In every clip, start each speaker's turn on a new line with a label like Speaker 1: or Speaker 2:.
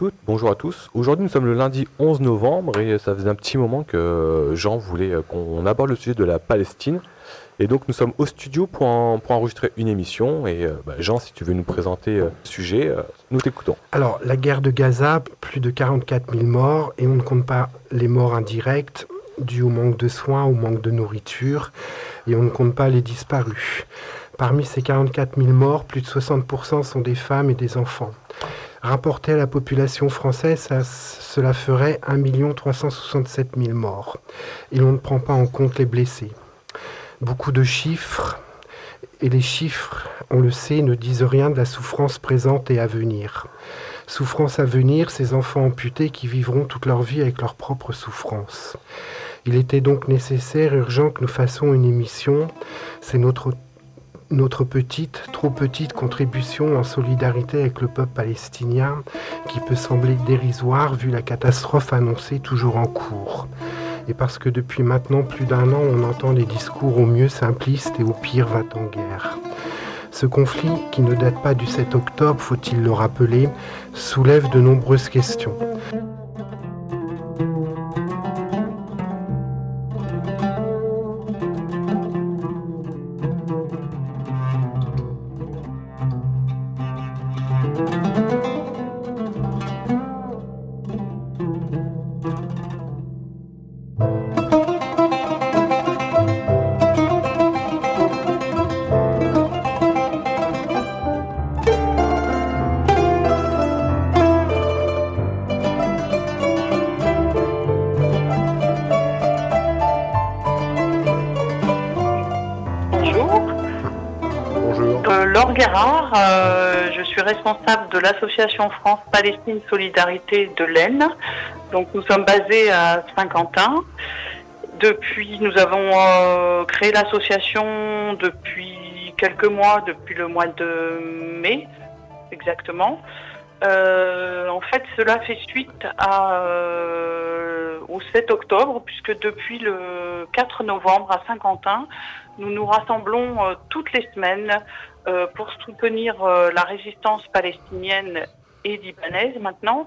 Speaker 1: toutes, bonjour à tous. Aujourd'hui, nous sommes le lundi 11 novembre et ça faisait un petit moment que Jean voulait qu'on aborde le sujet de la Palestine. Et donc, nous sommes au studio pour enregistrer une émission. Et Jean, si tu veux nous présenter le sujet, nous t'écoutons.
Speaker 2: Alors, la guerre de Gaza, plus de 44 000 morts, et on ne compte pas les morts indirectes dus au manque de soins, au manque de nourriture, et on ne compte pas les disparus. Parmi ces 44 000 morts, plus de 60% sont des femmes et des enfants. Rapporté à la population française, cela ferait 1 367 000 morts. Et l'on ne prend pas en compte les blessés. Beaucoup de chiffres, et les chiffres, on le sait, ne disent rien de la souffrance présente et à venir. Souffrance à venir, ces enfants amputés qui vivront toute leur vie avec leurs propres souffrances. Il était donc nécessaire, urgent que nous fassions une émission. C'est notre petite, trop petite contribution en solidarité avec le peuple palestinien qui peut sembler dérisoire vu la catastrophe annoncée toujours en cours. Et parce que depuis maintenant plus d'1 an, on entend des discours au mieux simplistes et au pire va-t-en guerre. Ce conflit, qui ne date pas du 7 octobre, faut-il le rappeler, soulève de nombreuses questions.
Speaker 3: Laure Guérard, je suis responsable de l'association France-Palestine Solidarité de l'Aisne. Donc nous sommes basés à Saint-Quentin. Nous avons créé l'association depuis quelques mois, depuis le mois de mai exactement. En fait, cela fait suite au 7 octobre, puisque depuis le 4 novembre à Saint-Quentin, nous nous rassemblons toutes les semaines pour soutenir la résistance palestinienne et libanaise maintenant.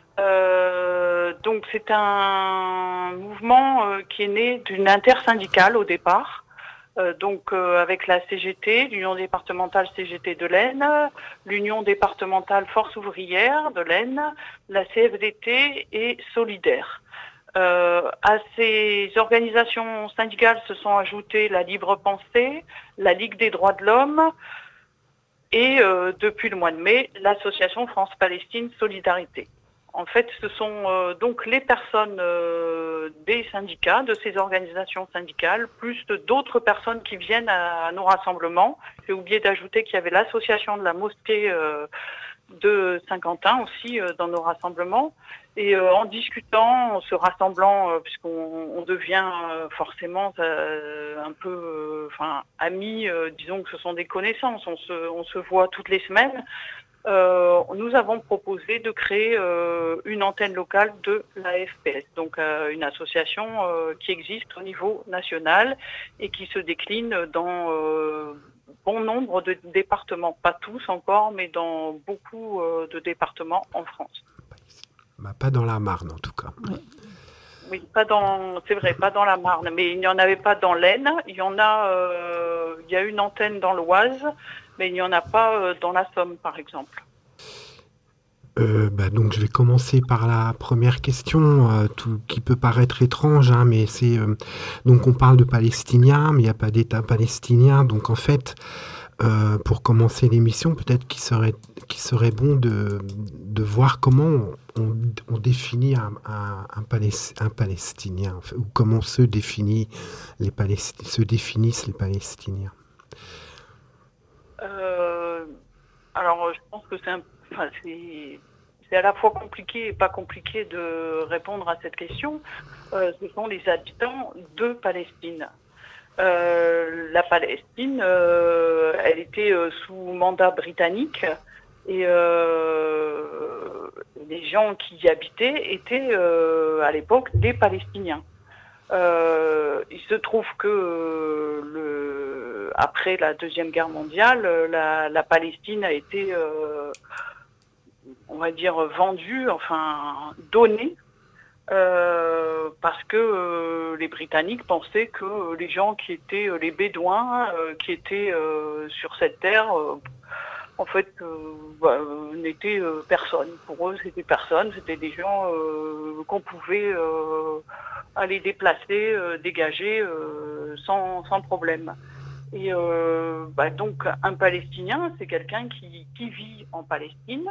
Speaker 3: Donc c'est un mouvement qui est né d'une intersyndicale au départ. Avec la CGT, l'Union départementale CGT de l'Aisne, l'Union départementale Force ouvrière de l'Aisne, la CFDT et Solidaire. À ces organisations syndicales se sont ajoutées la Libre Pensée, la Ligue des droits de l'homme et depuis le mois de mai, l'association France-Palestine Solidarité. En fait, ce sont donc les personnes des syndicats, de ces organisations syndicales, plus d'autres personnes qui viennent à nos rassemblements. J'ai oublié d'ajouter qu'il y avait l'association de la mosquée de Saint-Quentin aussi dans nos rassemblements. Et en discutant, en se rassemblant, puisqu'on devient forcément un peu amis, disons que ce sont des connaissances, on se voit toutes les semaines. Nous avons proposé de créer une antenne locale de la FPS, donc une association qui existe au niveau national et qui se décline dans bon nombre de départements, pas tous encore, mais dans beaucoup de départements en France.
Speaker 2: Pas dans la Marne en tout cas.
Speaker 3: Oui, c'est vrai, pas dans la Marne, mais il n'y en avait pas dans l'Aisne. Il y a une antenne dans l'Oise, mais il n'y en a pas dans la Somme, par exemple.
Speaker 2: Donc je vais commencer par la première question, qui peut paraître étrange, mais c'est donc on parle de Palestiniens, mais il n'y a pas d'État palestinien. Donc en fait, pour commencer l'émission, peut-être qu'il serait bon de voir comment on définit un Palestinien, ou comment se définissent les Palestiniens.
Speaker 3: Alors, je pense que c'est à la fois compliqué et pas compliqué de répondre à cette question. Ce sont les habitants de Palestine. La Palestine, elle était sous mandat britannique et les gens qui y habitaient étaient à l'époque des Palestiniens. Il se trouve que après la Deuxième Guerre mondiale, la Palestine a été, on va dire, vendus, enfin donnés, parce que les Britanniques pensaient que les gens qui étaient les Bédouins, qui étaient sur cette terre, en fait, n'étaient personne. Pour eux, c'était personne. C'était des gens qu'on pouvait aller déplacer, dégager sans problème. Et donc, un Palestinien, c'est quelqu'un qui vit en Palestine,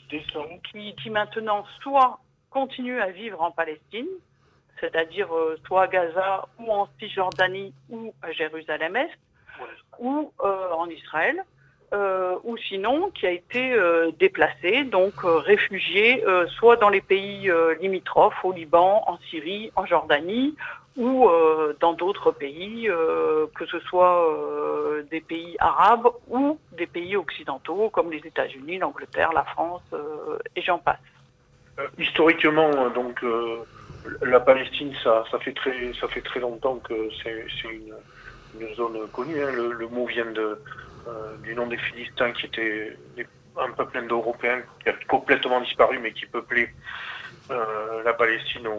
Speaker 3: qui maintenant soit continue à vivre en Palestine, c'est-à-dire soit à Gaza ou en Cisjordanie ou à Jérusalem-Est, ou en Israël, ou sinon qui a été déplacé, donc réfugié, soit dans les pays limitrophes, au Liban, en Syrie, en Jordanie, ou dans d'autres pays, que ce soit des pays arabes ou des pays occidentaux, comme les États-Unis, l'Angleterre, la France, et j'en passe.
Speaker 4: Historiquement, donc, la Palestine, ça fait très longtemps que c'est une zone connue. Hein. Le mot vient du nom des Philistins, qui était un peuple indo-européen qui a complètement disparu, mais qui peuplait la Palestine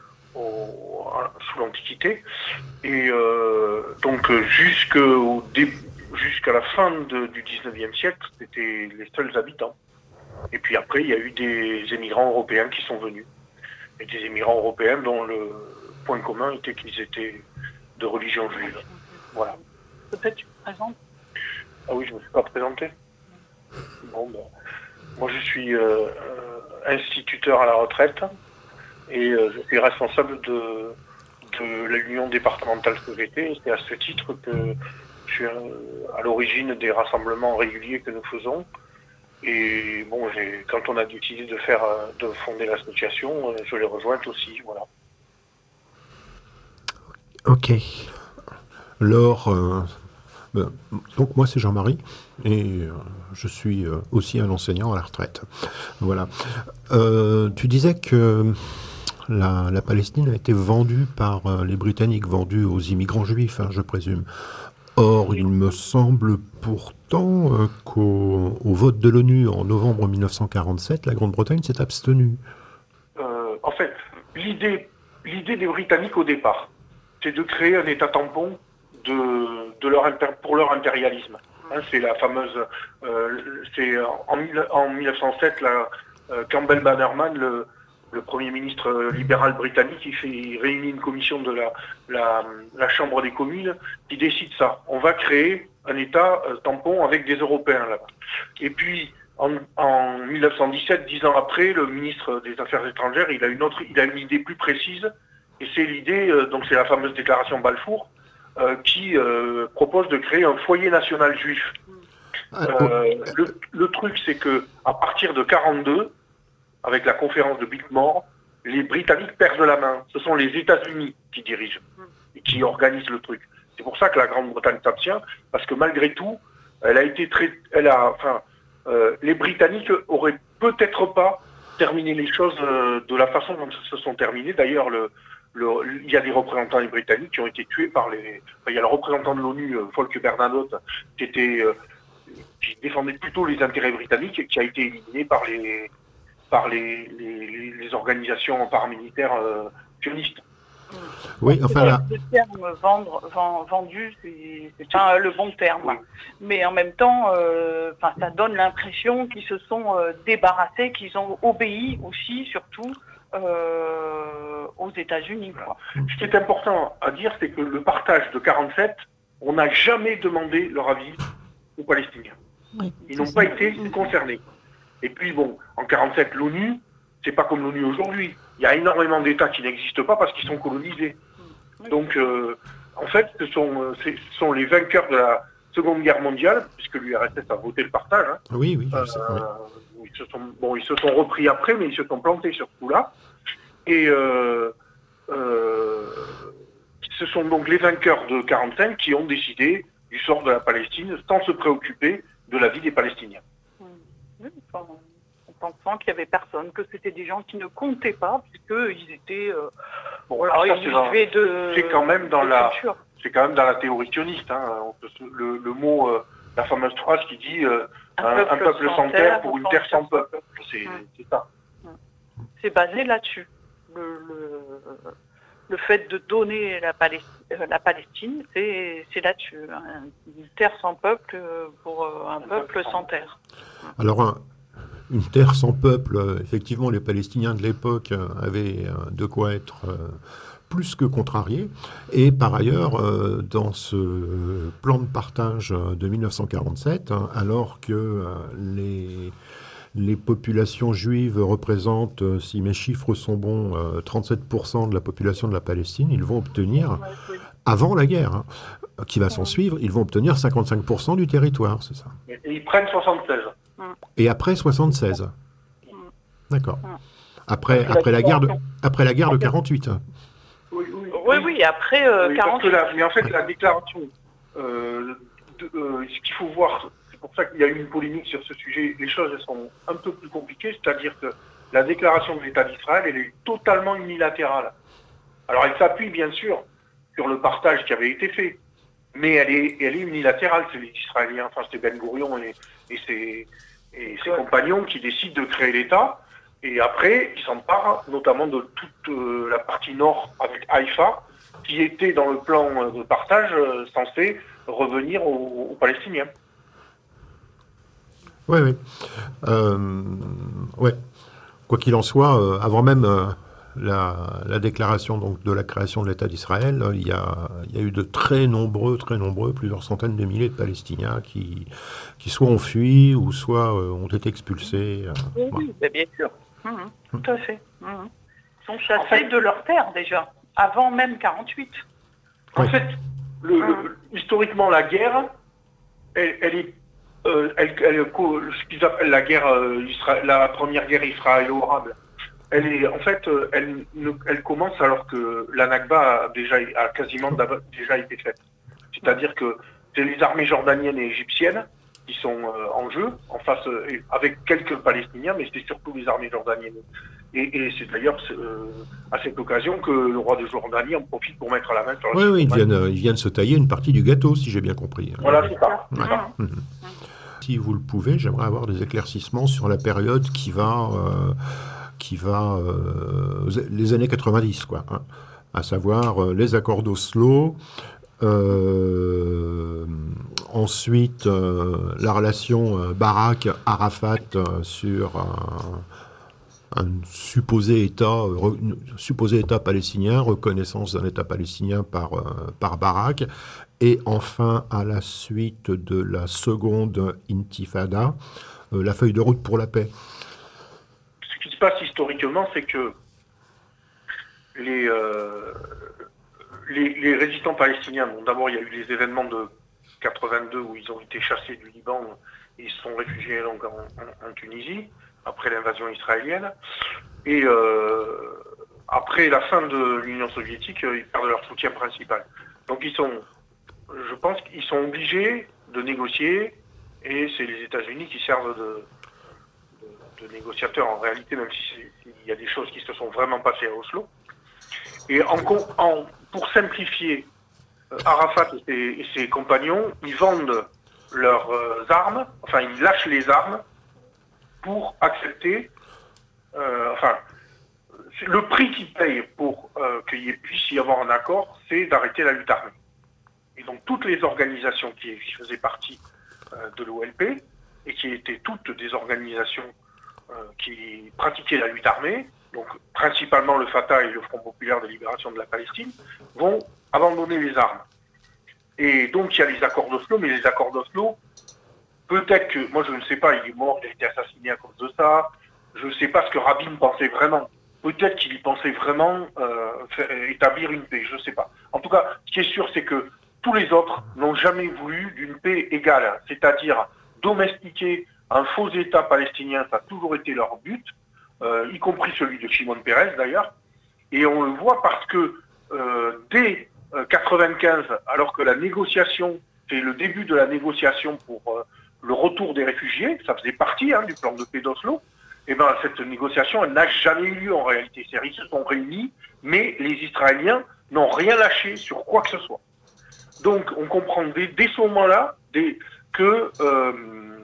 Speaker 4: sous l'Antiquité. Et donc jusqu'à la fin du 19e siècle, c'était les seuls habitants. Et puis après, il y a eu des émigrants européens qui sont venus. Et des émigrants européens dont le point commun était qu'ils étaient de religion juive. Voilà.
Speaker 3: Peut-être tu te présentes ?
Speaker 4: Ah oui, je ne me suis pas présenté. Bon, moi je suis instituteur à la retraite et je suis responsable de l'union départementale CGT. C'est à ce titre que je suis à l'origine des rassemblements réguliers que nous faisons. Et bon, quand on a décidé de fonder l'association, je l'ai rejointe aussi, voilà.
Speaker 5: Ok. Alors, donc moi c'est Jean-Marie et je suis aussi un enseignant à la retraite. Voilà. Tu disais que la Palestine a été vendue par les Britanniques, vendue aux immigrants juifs, hein, je présume. Or, il me semble pourtant qu'au vote de l'ONU en novembre 1947, la Grande-Bretagne s'est abstenue.
Speaker 4: En fait, l'idée des Britanniques au départ, c'est de créer un État tampon pour leur impérialisme. Hein, c'est la fameuse... c'est en 1907, Campbell Bannerman, le Premier ministre libéral britannique, il réunit une commission de la Chambre des communes qui décide ça. On va créer un État tampon avec des Européens là-bas. Et puis, en 1917, 10 ans après, le ministre des Affaires étrangères, il a une idée plus précise, et c'est l'idée, donc c'est la fameuse déclaration Balfour, qui propose de créer un foyer national juif. Le truc, c'est que à partir de 1942, avec la conférence de Biltmore, les Britanniques perdent la main. Ce sont les États-Unis qui dirigent et qui organisent le truc. C'est pour ça que la Grande-Bretagne s'abstient, parce que malgré tout, les Britanniques auraient peut-être pas terminé les choses de la façon dont elles se sont terminées. D'ailleurs, il y a des représentants des Britanniques qui ont été tués il y a le représentant de l'ONU, Folke Bernadotte, qui défendait plutôt les intérêts britanniques et qui a été éliminé par les organisations paramilitaires sionistes.
Speaker 5: Oui, enfin là...
Speaker 3: Le terme vendu, c'est pas le bon terme. Oui. Mais en même temps, ça donne l'impression qu'ils se sont débarrassés, qu'ils ont obéi aussi, surtout, aux États-Unis. Quoi.
Speaker 4: Ce qui est important à dire, c'est que le partage de 1947, on n'a jamais demandé leur avis aux Palestiniens. Oui, ils n'ont pas été concernés. Et puis bon, en 1947, l'ONU, c'est pas comme l'ONU aujourd'hui. Il y a énormément d'États qui n'existent pas parce qu'ils sont colonisés. Donc, en fait, ce sont les vainqueurs de la Seconde Guerre mondiale, puisque l'URSS a voté le partage. Hein.
Speaker 5: Oui, je sais.
Speaker 4: Ils se sont repris après, mais ils se sont plantés sur ce coup-là. Et ce sont donc les vainqueurs de 1945 qui ont décidé du sort de la Palestine sans se préoccuper de la vie des Palestiniens.
Speaker 3: En pensant qu'il n'y avait personne, que c'était des gens qui ne comptaient pas, puisqu'ils étaient...
Speaker 4: c'est quand même dans la théorie sioniste. Hein. Le mot, la fameuse phrase qui dit un peuple sans terre pour une terre sans peuple. C'est ça.
Speaker 3: C'est basé là-dessus. Le fait de donner la Palestine, c'est là-dessus. Une terre sans peuple pour un peuple sans terre.
Speaker 5: Alors, une terre sans peuple, effectivement, les Palestiniens de l'époque avaient de quoi être plus que contrariés. Et par ailleurs, dans ce plan de partage de 1947, alors que les populations juives représentent, si mes chiffres sont bons, 37% de la population de la Palestine, ils vont obtenir, avant la guerre, qui va s'en suivre, ils vont obtenir 55% du territoire, c'est ça.
Speaker 4: Et ils prennent 76.
Speaker 5: Et après 76. D'accord. Après la guerre de 48.
Speaker 3: Oui, après 48.
Speaker 4: Mais en fait, la déclaration, ce qu'il faut voir, c'est pour ça qu'il y a eu une polémique sur ce sujet, les choses elles sont un peu plus compliquées, c'est-à-dire que la déclaration de l'État d'Israël, elle est totalement unilatérale. Alors elle s'appuie bien sûr sur le partage qui avait été fait, mais elle est unilatérale. C'est les Israéliens, enfin c'était Ben Gourion et ses compagnons qui décident de créer l'État, et après ils s'emparent notamment de toute la partie nord avec Haïfa, qui était dans le plan de partage censé revenir aux Palestiniens.
Speaker 5: Oui. Ouais. Quoi qu'il en soit, avant même la déclaration donc, de la création de l'État d'Israël, il y a eu de très nombreux, plusieurs centaines de milliers de Palestiniens qui soit ont fui ou soit ont été expulsés.
Speaker 3: Oui, bien sûr. Tout à fait. Ils sont chassés de leur terre déjà, avant même 48.
Speaker 4: En fait, historiquement, la guerre, elle est ce qu'ils appellent la guerre, la première guerre israélo-arabe. Elle commence alors que la Nakba a quasiment déjà été faite. C'est-à-dire que c'est les armées jordaniennes et égyptiennes qui sont en jeu, en face, avec quelques Palestiniens, mais c'est surtout les armées jordaniennes. Et c'est d'ailleurs à cette occasion que le roi de Jordanie en profite pour mettre la main sur la
Speaker 5: Oui, ils viennent se tailler une partie du gâteau, si j'ai bien compris.
Speaker 4: Voilà, c'est ça.
Speaker 5: Ouais. Si vous le pouvez, j'aimerais avoir des éclaircissements sur la période qui va les années 90, quoi. Hein, à savoir les accords d'Oslo, ensuite la relation Barak-Arafat sur un supposé État palestinien, reconnaissance d'un État palestinien par Barak, et enfin, à la suite de la seconde intifada, la feuille de route pour la paix.
Speaker 4: Ce qui se passe historiquement, c'est que les résistants palestiniens, bon, d'abord il y a eu les événements de 82 où ils ont été chassés du Liban et ils se sont réfugiés donc en Tunisie, après l'invasion israélienne. Et après la fin de l'Union soviétique, ils perdent leur soutien principal. Donc je pense qu'ils sont obligés de négocier, et c'est les États-Unis qui servent de négociateurs en réalité, même s'il y a des choses qui se sont vraiment passées à Oslo. Et pour simplifier, Arafat et ses compagnons, ils vendent leurs armes, enfin ils lâchent les armes pour accepter, le prix qu'ils payent pour qu'il puisse y avoir un accord, c'est d'arrêter la lutte armée. Et donc toutes les organisations qui faisaient partie de l'OLP, et qui étaient toutes des organisations qui pratiquaient la lutte armée, donc principalement le Fatah et le Front populaire de libération de la Palestine, vont abandonner les armes. Et donc il y a les accords d'Oslo, mais les accords d'Oslo, peut-être que, moi je ne sais pas, il est mort, il a été assassiné à cause de ça, je ne sais pas ce que Rabin pensait vraiment. Peut-être qu'il pensait vraiment établir une paix, je ne sais pas. En tout cas, ce qui est sûr, c'est que tous les autres n'ont jamais voulu d'une paix égale, c'est-à-dire domestiquer un faux État palestinien, ça a toujours été leur but, y compris celui de Shimon Peres d'ailleurs, et on le voit parce que dès 95, alors que la négociation, c'est le début de la négociation pour le retour des réfugiés, ça faisait partie du plan de paix d'Oslo, et ben cette négociation, elle n'a jamais eu lieu en réalité. Ils se sont réunis, mais les Israéliens n'ont rien lâché sur quoi que ce soit. Donc on comprend dès ce moment-là que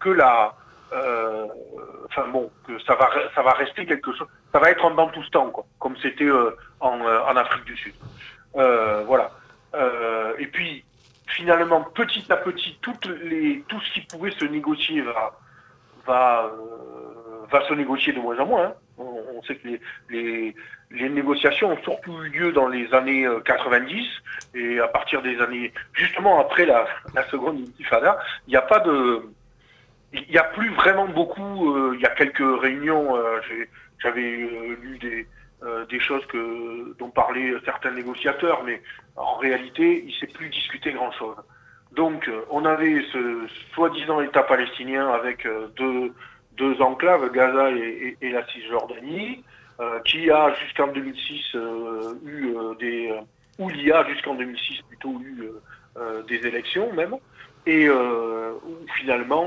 Speaker 4: que ça va rester quelque chose, ça va être en bantoustan, quoi, comme c'était en Afrique du Sud. Voilà. Et puis finalement, petit à petit, tout ce qui pouvait se négocier va se négocier de moins en moins. Hein. On sait que les négociations ont surtout eu lieu dans les années 90 et à partir des années, justement après la seconde intifada, il n'y a plus vraiment beaucoup. Il y a quelques réunions. J'avais lu des choses dont parlaient certains négociateurs, mais en réalité, il ne s'est plus discuté grand-chose. Donc, on avait ce soi-disant État palestinien avec deux enclaves, Gaza et la Cisjordanie, qui a jusqu'en 2006 où il y a jusqu'en 2006 plutôt eu des élections même, et où finalement,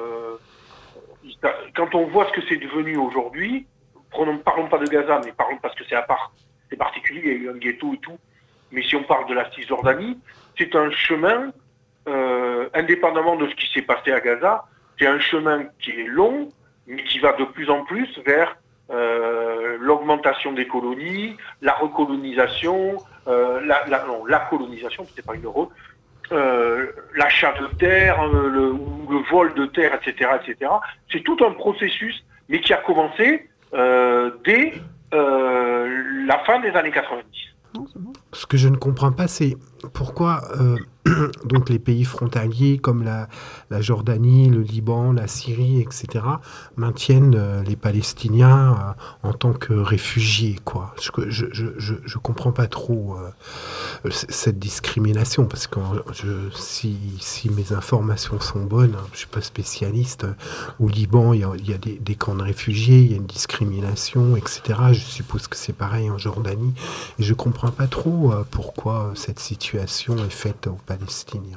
Speaker 4: quand on voit ce que c'est devenu aujourd'hui, parlons pas de Gaza, mais parlons parce que c'est particulier, il y a eu un ghetto et tout, mais si on parle de la Cisjordanie, c'est un chemin, indépendamment de ce qui s'est passé à Gaza, c'est un chemin qui est long, mais qui va de plus en plus vers l'augmentation des colonies, la recolonisation, la colonisation, c'était pas une euro, l'achat de terre, le vol de terre, etc., etc. C'est tout un processus, mais qui a commencé dès la fin des années 90.
Speaker 2: Ce que je ne comprends pas, c'est pourquoi donc les pays frontaliers comme la Jordanie, le Liban, la Syrie, etc., maintiennent les Palestiniens en tant que réfugiés, quoi. Je comprends pas trop cette discrimination, parce que si mes informations sont bonnes, je suis pas spécialiste, au Liban, il y a des camps de réfugiés, il y a une discrimination, etc. Je suppose que c'est pareil en Jordanie, et je comprends pas trop pourquoi cette situation est faite aux Palestiniens.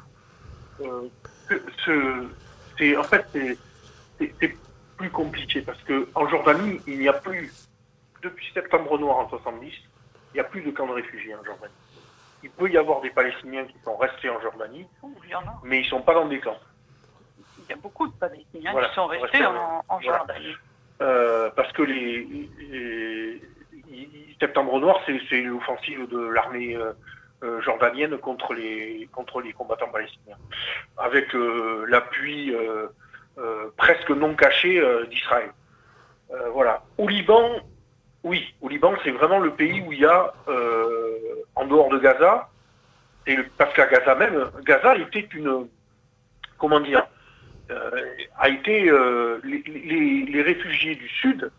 Speaker 4: En fait, c'est plus compliqué parce qu'en Jordanie, il n'y a plus, depuis Septembre Noir en 70, il n'y a plus de camps de réfugiés en Jordanie. Il peut y avoir des Palestiniens qui sont restés en Jordanie, mais ils ne sont pas dans des camps.
Speaker 3: Il y a beaucoup de Palestiniens qui sont restés en Jordanie.
Speaker 4: Parce que Septembre Noir, c'est l'offensive de l'armée jordanienne contre les combattants palestiniens, avec l'appui presque non caché d'Israël. Voilà. Au Liban, c'est vraiment le pays où il y a, en dehors de Gaza, parce qu'à Gaza même, Gaza était les réfugiés du sud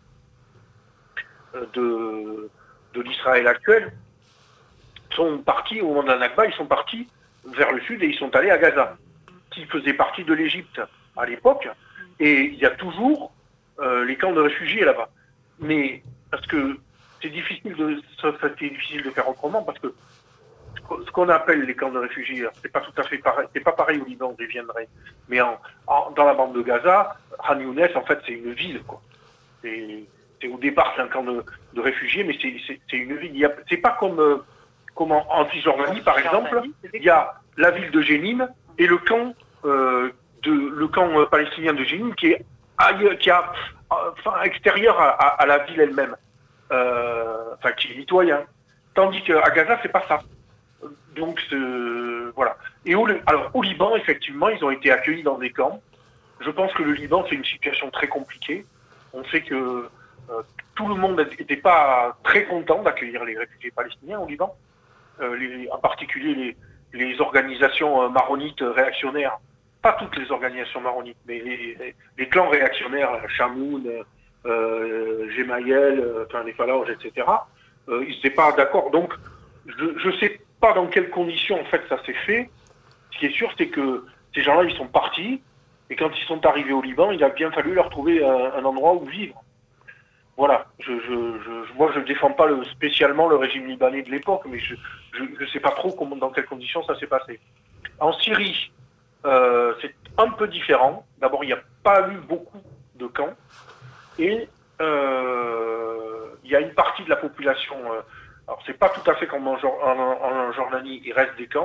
Speaker 4: de l'Israël actuel sont partis au moment de la Nakba, ils sont partis vers le sud et ils sont allés à Gaza, qui faisait partie de l'Égypte à l'époque, et il y a toujours les camps de réfugiés là-bas. Mais parce que c'est difficile de faire autrement, parce que ce qu'on appelle les camps de réfugiés, c'est pas tout à fait pareil, c'est pas pareil au Liban, j'y viendrai. Mais dans la bande de Gaza, Khan Younes, en fait, c'est une ville, quoi. Au départ, c'est un camp de réfugiés, mais c'est une ville. C'est pas comme en Cisjordanie, par exemple, il y a la ville de Jénine et le camp palestinien de Jénine qui est extérieur à la ville elle-même, qui est mitoyen. Tandis qu'à Gaza, c'est pas ça. Donc voilà. Et au Liban, effectivement, ils ont été accueillis dans des camps. Je pense que le Liban, c'est une situation très compliquée. On sait que tout le monde n'était pas très content d'accueillir les réfugiés palestiniens au Liban. En particulier les organisations maronites réactionnaires. Pas toutes les organisations maronites, mais les clans réactionnaires, Chamoun, Gemayel, les Falauj, etc. Ils n'étaient pas d'accord. Donc, je ne sais pas dans quelles conditions en fait ça s'est fait. Ce qui est sûr, c'est que ces gens-là, ils sont partis, et quand ils sont arrivés au Liban, il a bien fallu leur trouver un endroit où vivre. Voilà. Moi, je ne défends pas spécialement le régime libanais de l'époque, mais je ne sais pas trop dans quelles conditions ça s'est passé. En Syrie, c'est un peu différent. D'abord, il n'y a pas eu beaucoup de camps, et il y a une partie de la population. Alors, c'est pas tout à fait comme en Jordanie, il reste des camps,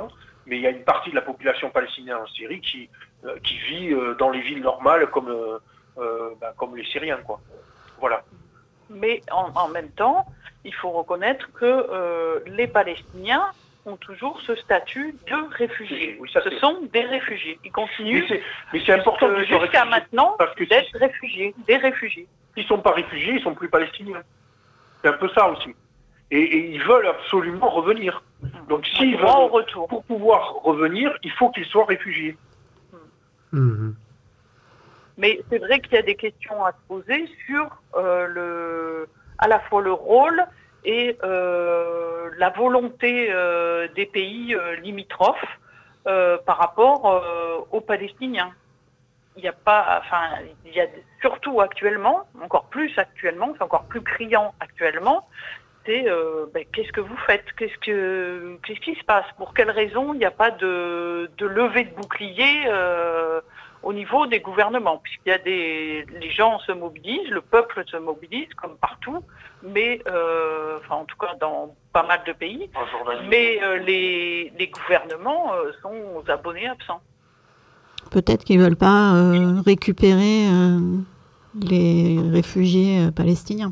Speaker 4: mais il y a une partie de la population palestinienne en Syrie qui vit dans les villes normales comme les Syriens, quoi. Voilà.
Speaker 3: Mais en même temps, il faut reconnaître que les Palestiniens ont toujours ce statut de réfugiés.
Speaker 4: Oui,
Speaker 3: ce sont des réfugiés. Ils continuent
Speaker 4: mais c'est important
Speaker 3: jusqu'à maintenant
Speaker 4: parce que
Speaker 3: d'être réfugiés, des réfugiés.
Speaker 4: S'ils ne sont pas réfugiés, ils ne sont plus palestiniens. C'est un peu ça aussi. Et ils veulent absolument revenir. Donc s'ils veulent,
Speaker 3: au retour.
Speaker 4: Pour pouvoir revenir, il faut qu'ils soient réfugiés.
Speaker 2: Mhm.
Speaker 3: Mais c'est vrai qu'il y a des questions à se poser sur à la fois le rôle et la volonté des pays limitrophes par rapport aux Palestiniens. Il y a surtout actuellement, encore plus actuellement, c'est encore plus criant actuellement, c'est qu'est-ce que vous faites, qu'est-ce qui se passe, pour quelles raisons il n'y a pas de levée de bouclier au niveau des gouvernements, puisqu'il y a les gens se mobilisent, le peuple se mobilise comme partout, mais en tout cas dans pas mal de pays, mais les gouvernements sont aux abonnés absents.
Speaker 6: Peut-être qu'ils ne veulent pas récupérer les réfugiés palestiniens.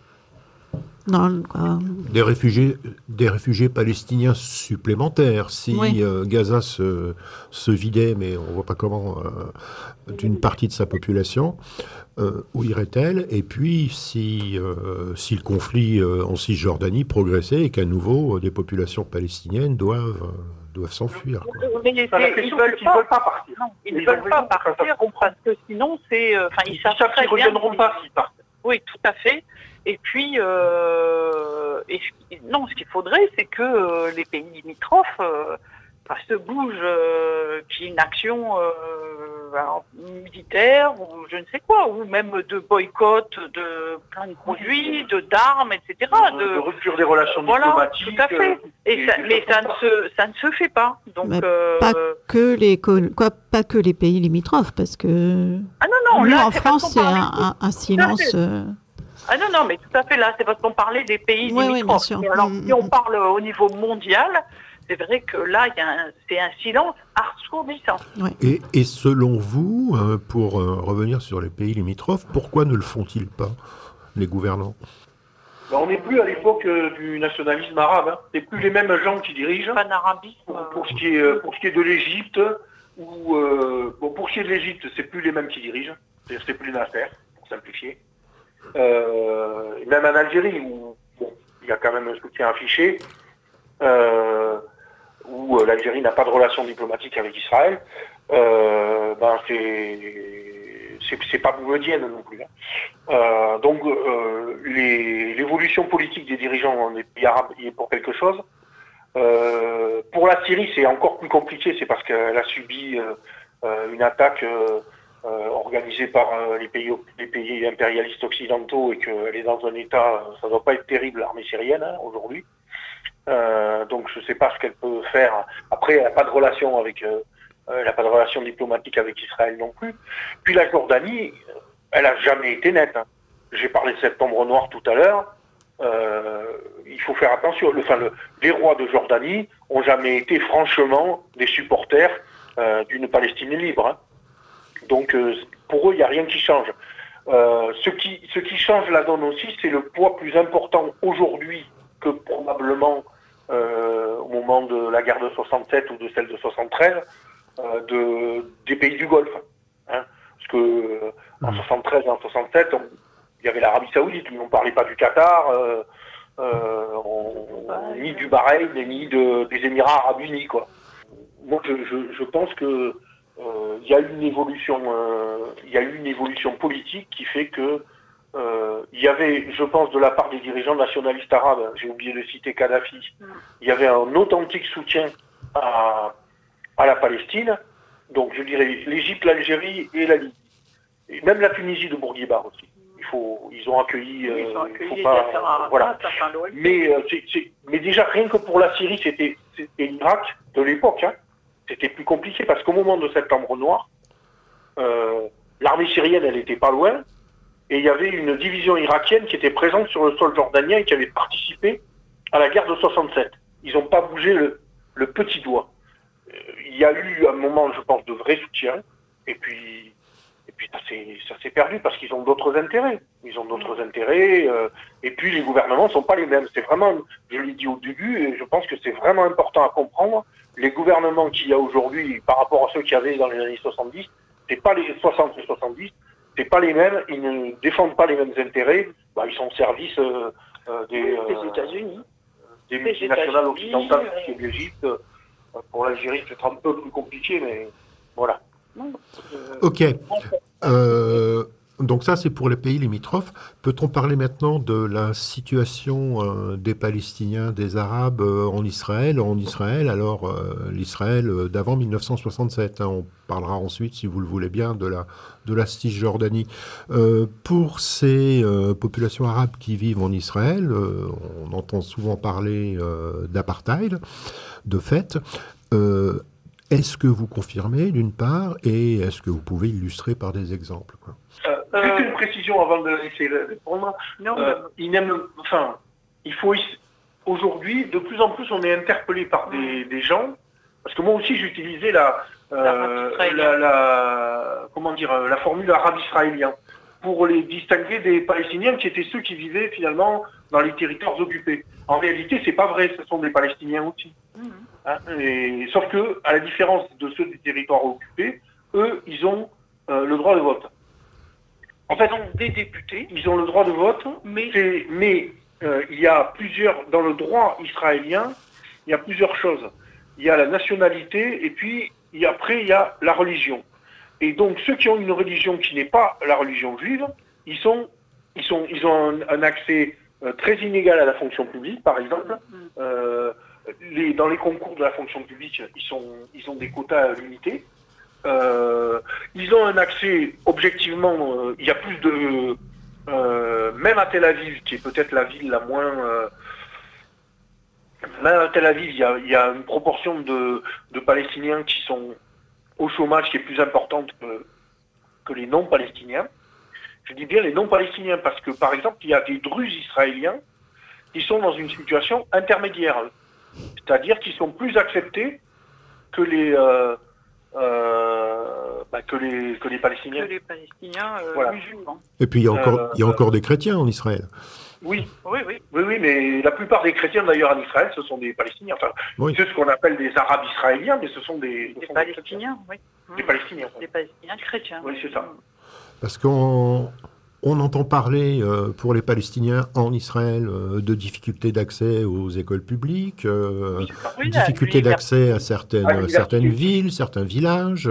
Speaker 5: Des réfugiés palestiniens supplémentaires. Si
Speaker 6: oui.
Speaker 5: Gaza se vidait, mais on ne voit pas comment, d'une partie de sa population, où irait-elle? Et puis, si le conflit en Cisjordanie progressait et qu'à nouveau, des populations palestiniennes doivent s'enfuir.
Speaker 3: Mais ils ne veulent pas partir. Non, ils ne veulent pas partir parce que sinon, ils savent très
Speaker 4: qu'ils ne reviendront pas s'ils partent.
Speaker 3: Oui, tout à fait. Et puis, ce qu'il faudrait, c'est que les pays limitrophes se bougent, qu'il y ait une action militaire ou je ne sais quoi, ou même de boycott de plein de produits, d'armes, etc.
Speaker 4: De rupture des relations diplomatiques.
Speaker 3: Tout à fait. Mais ça ne se fait pas. Donc,
Speaker 6: pas que les pays limitrophes, parce que en France, il y a un silence.
Speaker 3: Ah non, mais tout à fait, là, c'est parce qu'on parlait des pays limitrophes.
Speaker 6: Oui,
Speaker 3: alors, si on parle au niveau mondial, c'est vrai que là, c'est un silence assourdissant.
Speaker 6: Ouais.
Speaker 5: Et selon vous, pour revenir sur les pays limitrophes, pourquoi ne le font-ils pas, les gouvernants?
Speaker 4: On n'est plus à l'époque du nationalisme arabe. Hein. C'est plus les mêmes gens qui dirigent.
Speaker 3: Panarabisme.
Speaker 4: Pour ce qui est de l'Égypte, pour ce qui est de l'Égypte, c'est plus les mêmes qui dirigent. C'est plus Nasser, pour simplifier. Même en Algérie, où il y a quand même un soutien affiché, où l'Algérie n'a pas de relation diplomatique avec Israël, c'est pas bouvedienne non plus. Hein. Donc l'évolution politique des dirigeants dans les pays arabes y est pour quelque chose. Pour la Syrie, c'est encore plus compliqué, c'est parce qu'elle a subi une attaque organisée par les pays impérialistes occidentaux et qu'elle est dans un état, ça ne doit pas être terrible, l'armée syrienne aujourd'hui. Donc je ne sais pas ce qu'elle peut faire. Après, elle n'a pas de relation diplomatique avec Israël non plus. Puis la Jordanie, elle n'a jamais été nette. Hein. J'ai parlé de Septembre Noir tout à l'heure. Il faut faire attention. Les rois de Jordanie ont jamais été franchement des supporters d'une Palestine libre. Hein. Donc pour eux, il n'y a rien qui change. Ce qui change la donne aussi, c'est le poids plus important aujourd'hui que probablement au moment de la guerre de 67 ou de celle de 73 des pays du Golfe. Hein. Parce que en 73 et en 67, il y avait l'Arabie Saoudite, mais on ne parlait pas du Qatar, ni du Bahreïn, ni des Émirats Arabes Unis, quoi. Moi, je pense que il y a eu une évolution politique qui fait que il y avait, je pense, de la part des dirigeants nationalistes arabes, j'ai oublié de citer Kadhafi, il y avait un authentique soutien à la Palestine, donc je dirais l'Égypte, l'Algérie et la Libye. Et même la Tunisie de Bourguiba aussi. Ils ont accueilli, voilà. Mais déjà, rien que pour la Syrie, c'était l'Irak de l'époque, hein. C'était plus compliqué parce qu'au moment de Septembre Noir, l'armée syrienne, elle n'était pas loin, et il y avait une division irakienne qui était présente sur le sol jordanien et qui avait participé à la guerre de 67. Ils n'ont pas bougé le petit doigt. il y a eu un moment, je pense, de vrai soutien, et puis ça s'est perdu parce qu'ils ont d'autres intérêts. Et puis les gouvernements ne sont pas les mêmes. C'est vraiment, je l'ai dit au début, et je pense que c'est vraiment important à comprendre. Les gouvernements qu'il y a aujourd'hui par rapport à ceux qu'il y avait dans les années 70, c'est pas les 60 et 70, c'est pas les mêmes, ils ne défendent pas les mêmes intérêts. Ils sont au service des
Speaker 3: États-Unis.
Speaker 4: Des multinationales occidentales, qui est l'Égypte. Pour l'Algérie, c'est un peu plus compliqué, mais voilà.
Speaker 5: Ok. Donc ça, c'est pour les pays limitrophes. Peut-on parler maintenant de la situation des Palestiniens, des Arabes en Israël? Alors l'Israël d'avant 1967. On parlera ensuite, si vous le voulez bien, de la Cisjordanie. Pour ces populations arabes qui vivent en Israël, on entend souvent parler d'apartheid, de fait. Est-ce que vous confirmez, d'une part, et est-ce que vous pouvez illustrer par des exemples, quoi?
Speaker 4: Juste une précision avant de laisser répondre. Il faut aujourd'hui, de plus en plus, on est interpellé par des gens, parce que moi aussi j'utilisais la formule arabe israélien pour les distinguer des Palestiniens qui étaient ceux qui vivaient finalement dans les territoires occupés. En réalité, c'est pas vrai, ce sont des Palestiniens aussi. Sauf que, à la différence de ceux des territoires occupés, eux, ils ont le droit de vote. En fait,
Speaker 3: des députés.
Speaker 4: Ils ont le droit de vote, mais il y a dans le droit israélien, il y a plusieurs choses. Il y a la nationalité, et puis après, il y a la religion. Et donc, ceux qui ont une religion qui n'est pas la religion juive, ils ont un accès très inégal à la fonction publique, par exemple. Dans les concours de la fonction publique, ils ont des quotas limités. Ils ont un accès, objectivement, il y a plus de... même à Tel Aviv, qui est peut-être la ville la moins... même à Tel Aviv, il y a une proportion de Palestiniens qui sont au chômage qui est plus importante que les non-Palestiniens. Je dis bien les non-Palestiniens parce que, par exemple, il y a des Druzes israéliens qui sont dans une situation intermédiaire. C'est-à-dire qu'ils sont plus acceptés que les Palestiniens.
Speaker 3: Que les Palestiniens musulmans.
Speaker 5: Et puis il y a encore des chrétiens en Israël.
Speaker 4: Oui, mais la plupart des chrétiens d'ailleurs en Israël, ce sont des Palestiniens. Enfin, c'est ce qu'on appelle des Arabes israéliens, mais ce sont des
Speaker 3: Palestiniens, oui.
Speaker 4: Des Palestiniens.
Speaker 3: Des Palestiniens chrétiens.
Speaker 4: Oui, c'est ça.
Speaker 5: Parce qu'on entend parler pour les Palestiniens en Israël de difficultés d'accès aux écoles publiques, difficultés d'accès à certaines villes, certains villages.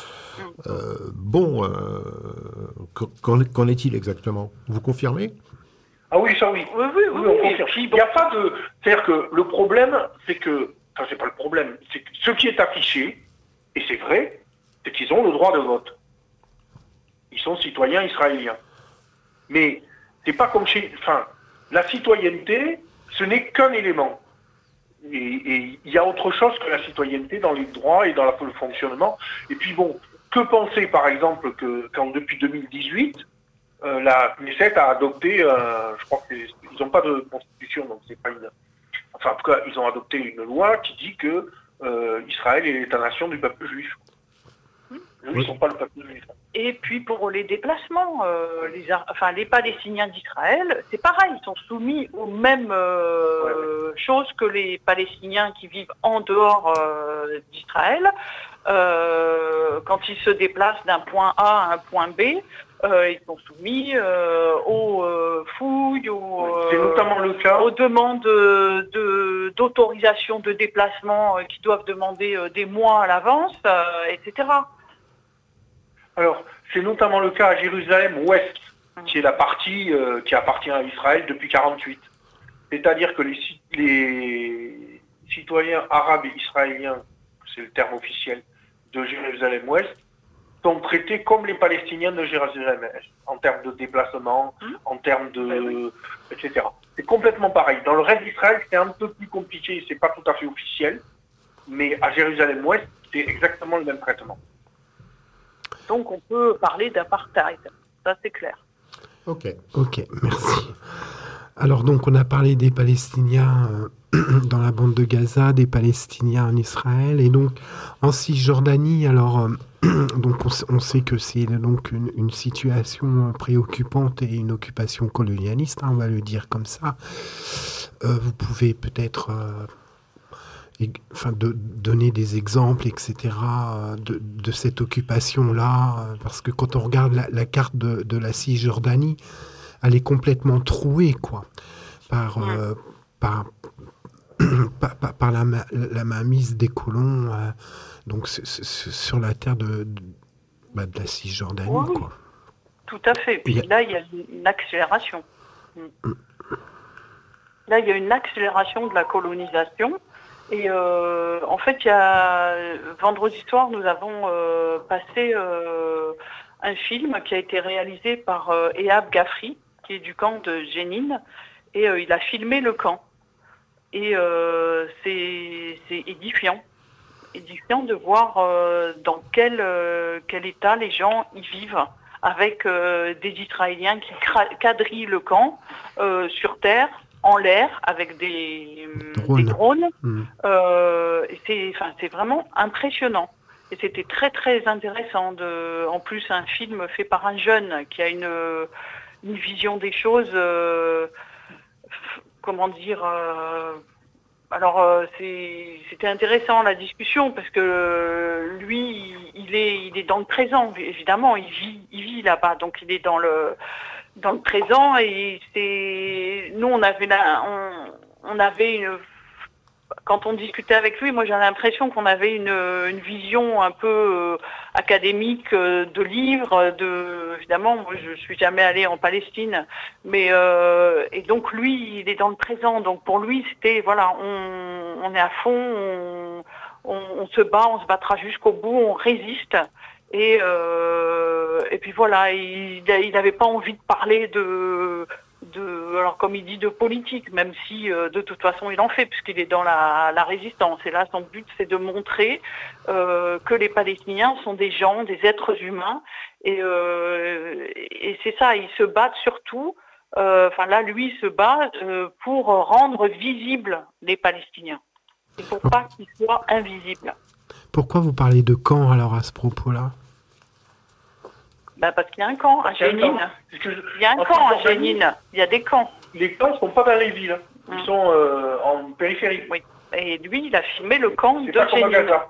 Speaker 5: Qu'en est-il exactement? Vous confirmez?
Speaker 4: Ah oui, ça oui. Oui, on confirme. Il n'y a pas de... C'est-à-dire que le problème, c'est que... Enfin, c'est pas le problème. C'est que ce qui est affiché, et c'est vrai, c'est qu'ils ont le droit de vote. Ils sont citoyens israéliens. Mais c'est pas comme chez... Enfin, la citoyenneté, ce n'est qu'un élément. Et il y a autre chose que la citoyenneté dans les droits et dans le fonctionnement. Et puis bon, que penser par exemple quand depuis 2018, la Knesset a adopté, je crois qu'ils n'ont pas de constitution, donc c'est pas une... Enfin, en tout cas, ils ont adopté une loi qui dit que Israël est l'État-nation du peuple juif. Ils ne sont pas le peuple juif.
Speaker 3: Et puis pour les déplacements, les Palestiniens d'Israël, c'est pareil, ils sont soumis aux mêmes choses que les Palestiniens qui vivent en dehors d'Israël. Quand ils se déplacent d'un point A à un point B, ils sont soumis aux fouilles,
Speaker 4: c'est notamment le cas.
Speaker 3: Aux demandes d'autorisation de déplacement qui doivent demander des mois à l'avance, etc.
Speaker 4: Alors, c'est notamment le cas à Jérusalem-Ouest, qui est la partie qui appartient à Israël depuis 1948. C'est-à-dire que les citoyens arabes et israéliens, c'est le terme officiel, de Jérusalem-Ouest, sont traités comme les Palestiniens de Jérusalem-Est, en termes de déplacement, en termes de... etc. C'est complètement pareil. Dans le reste d'Israël, c'est un peu plus compliqué, c'est pas tout à fait officiel, mais à Jérusalem-Ouest, c'est exactement le même traitement.
Speaker 3: Donc on peut parler d'apartheid, ça c'est clair.
Speaker 2: Ok, merci. Alors donc on a parlé des Palestiniens dans la bande de Gaza, des Palestiniens en Israël, et donc en Cisjordanie, alors donc on sait que c'est donc une situation préoccupante et une occupation colonialiste, on va le dire comme ça. Vous pouvez peut-être donner des exemples, etc., de cette occupation-là, parce que quand on regarde la carte de la Cisjordanie, elle est complètement trouée, quoi, par la mainmise des colons, donc sur la terre de la Cisjordanie,
Speaker 3: oui,
Speaker 2: quoi.
Speaker 3: Tout à fait. Puis là, il y a une accélération. Là, il y a une accélération de la colonisation. Et en fait, vendredi soir, nous avons passé un film qui a été réalisé par Ehab Gafri, qui est du camp de Jenin, et il a filmé le camp. Et c'est édifiant de voir dans quel état les gens y vivent, avec des Israéliens qui quadrillent le camp sur terre, en l'air, avec des drones. C'est vraiment impressionnant. Et c'était très très intéressant. En plus, un film fait par un jeune qui a une vision des choses, c'était intéressant la discussion, parce que lui, il est dans le présent, évidemment, il vit là-bas, donc il est dans le présent, et nous on avait quand on discutait avec lui, moi j'avais l'impression qu'on avait une vision un peu académique de livres, évidemment, moi je suis jamais allée en Palestine, mais et donc lui il est dans le présent, donc pour lui c'était voilà, on est à fond, on se bat, on se battra jusqu'au bout, on résiste. Et puis voilà, il n'avait pas envie de parler alors comme il dit, de politique, même si de toute façon il en fait, puisqu'il est dans la résistance. Et là, son but, c'est de montrer que les Palestiniens sont des gens, des êtres humains. Et c'est ça, ils se battent surtout, là, lui, il se bat pour rendre visibles les Palestiniens. Et pour pas qu'ils soient invisibles.
Speaker 2: Pourquoi vous parlez de camp, alors, à ce propos-là ?
Speaker 3: Parce qu'il y a un camp à Jenin. Il y a un camp à Jenin. Il y a des camps.
Speaker 4: Les camps ne sont pas dans les villes. Ils sont en périphérie.
Speaker 3: Oui. Et lui, il a filmé le camp de
Speaker 4: Jenin.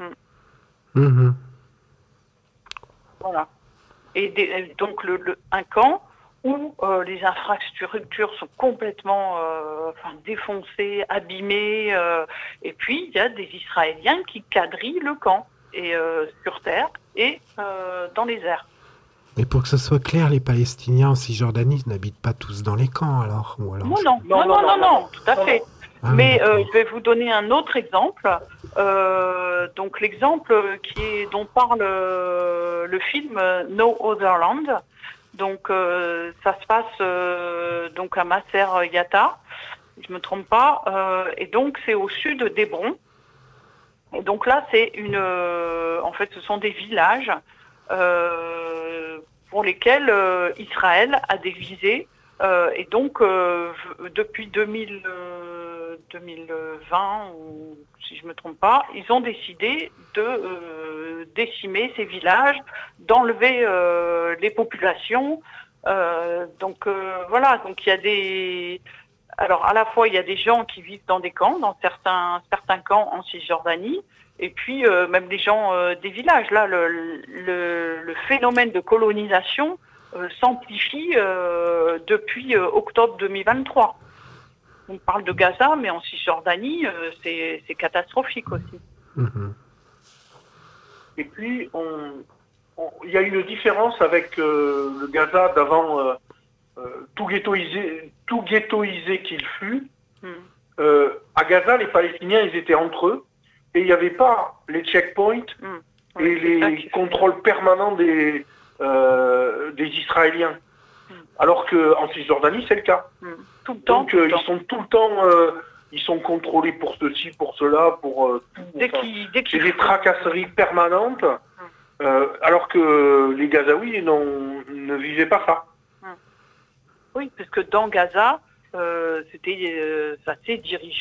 Speaker 3: Voilà. Et donc un camp où les infrastructures sont complètement défoncées, abîmées. Et puis, il y a des Israéliens qui quadrillent le camp, et sur terre et dans les airs.
Speaker 2: Mais pour que ce soit clair, les Palestiniens en Cisjordanie n'habitent pas tous dans les camps, alors, ou alors
Speaker 3: Non, tout à fait. Mais je vais vous donner un autre exemple. Donc l'exemple dont parle le film No Other Land. Donc ça se pace donc à Masser Yatta, si je me trompe pas. Et donc c'est au sud d'Hébron. Et donc là c'est en fait ce sont des villages pour lesquels Israël a des visées, et donc depuis 2020, ou si je me trompe pas, ils ont décidé de décimer ces villages, d'enlever les populations. Donc voilà, donc il y a alors à la fois il y a des gens qui vivent dans des camps, dans certains camps en Cisjordanie, et puis même les gens des villages. Là, le phénomène de colonisation s'amplifie depuis octobre 2023. On parle de Gaza, mais en Cisjordanie, c'est catastrophique aussi.
Speaker 4: Et puis, il y a une différence avec le Gaza d'avant, tout ghettoisé qu'il fut. À Gaza, les Palestiniens, ils étaient entre eux. Et il n'y avait pas les checkpoints et les contrôles permanents des Israéliens. Alors qu'en Cisjordanie, c'est le cas.
Speaker 3: Tout le temps.
Speaker 4: Donc ils sont tout le temps, ils sont contrôlés pour ceci, pour cela, pour tout. C'est des tracasseries permanentes, alors que les Gazaouis ne vivaient pas ça.
Speaker 3: Oui, parce que dans Gaza, c'était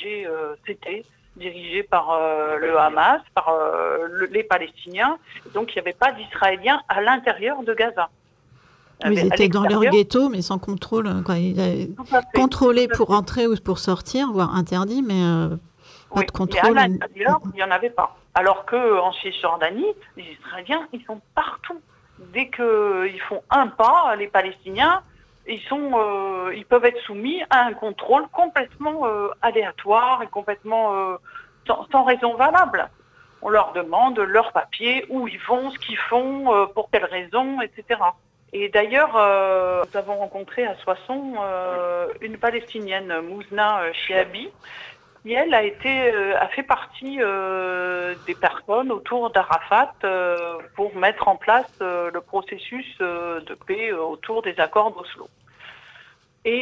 Speaker 3: dirigé par le Hamas, par les Palestiniens. Donc, il n'y avait pas d'Israéliens à l'intérieur de Gaza.
Speaker 6: Ils étaient dans leur ghetto, mais sans contrôle. Ils contrôlés pour entrer ou pour sortir, voire interdit, mais pas de contrôle.
Speaker 3: Mais à l'intérieur, il n'y en avait pas. Alors qu'en Cisjordanie, les Israéliens, ils sont partout. Dès qu'ils font un pas, les Palestiniens, ils peuvent être soumis à un contrôle complètement aléatoire et complètement sans raison valable. On leur demande leurs papiers, où ils vont, ce qu'ils font, pour quelles raisons, etc. Et d'ailleurs, nous avons rencontré à Soissons une Palestinienne, Mouzna Chiabi, qui elle a fait partie des personnes autour d'Arafat pour mettre en place le processus de paix autour des accords d'Oslo. Et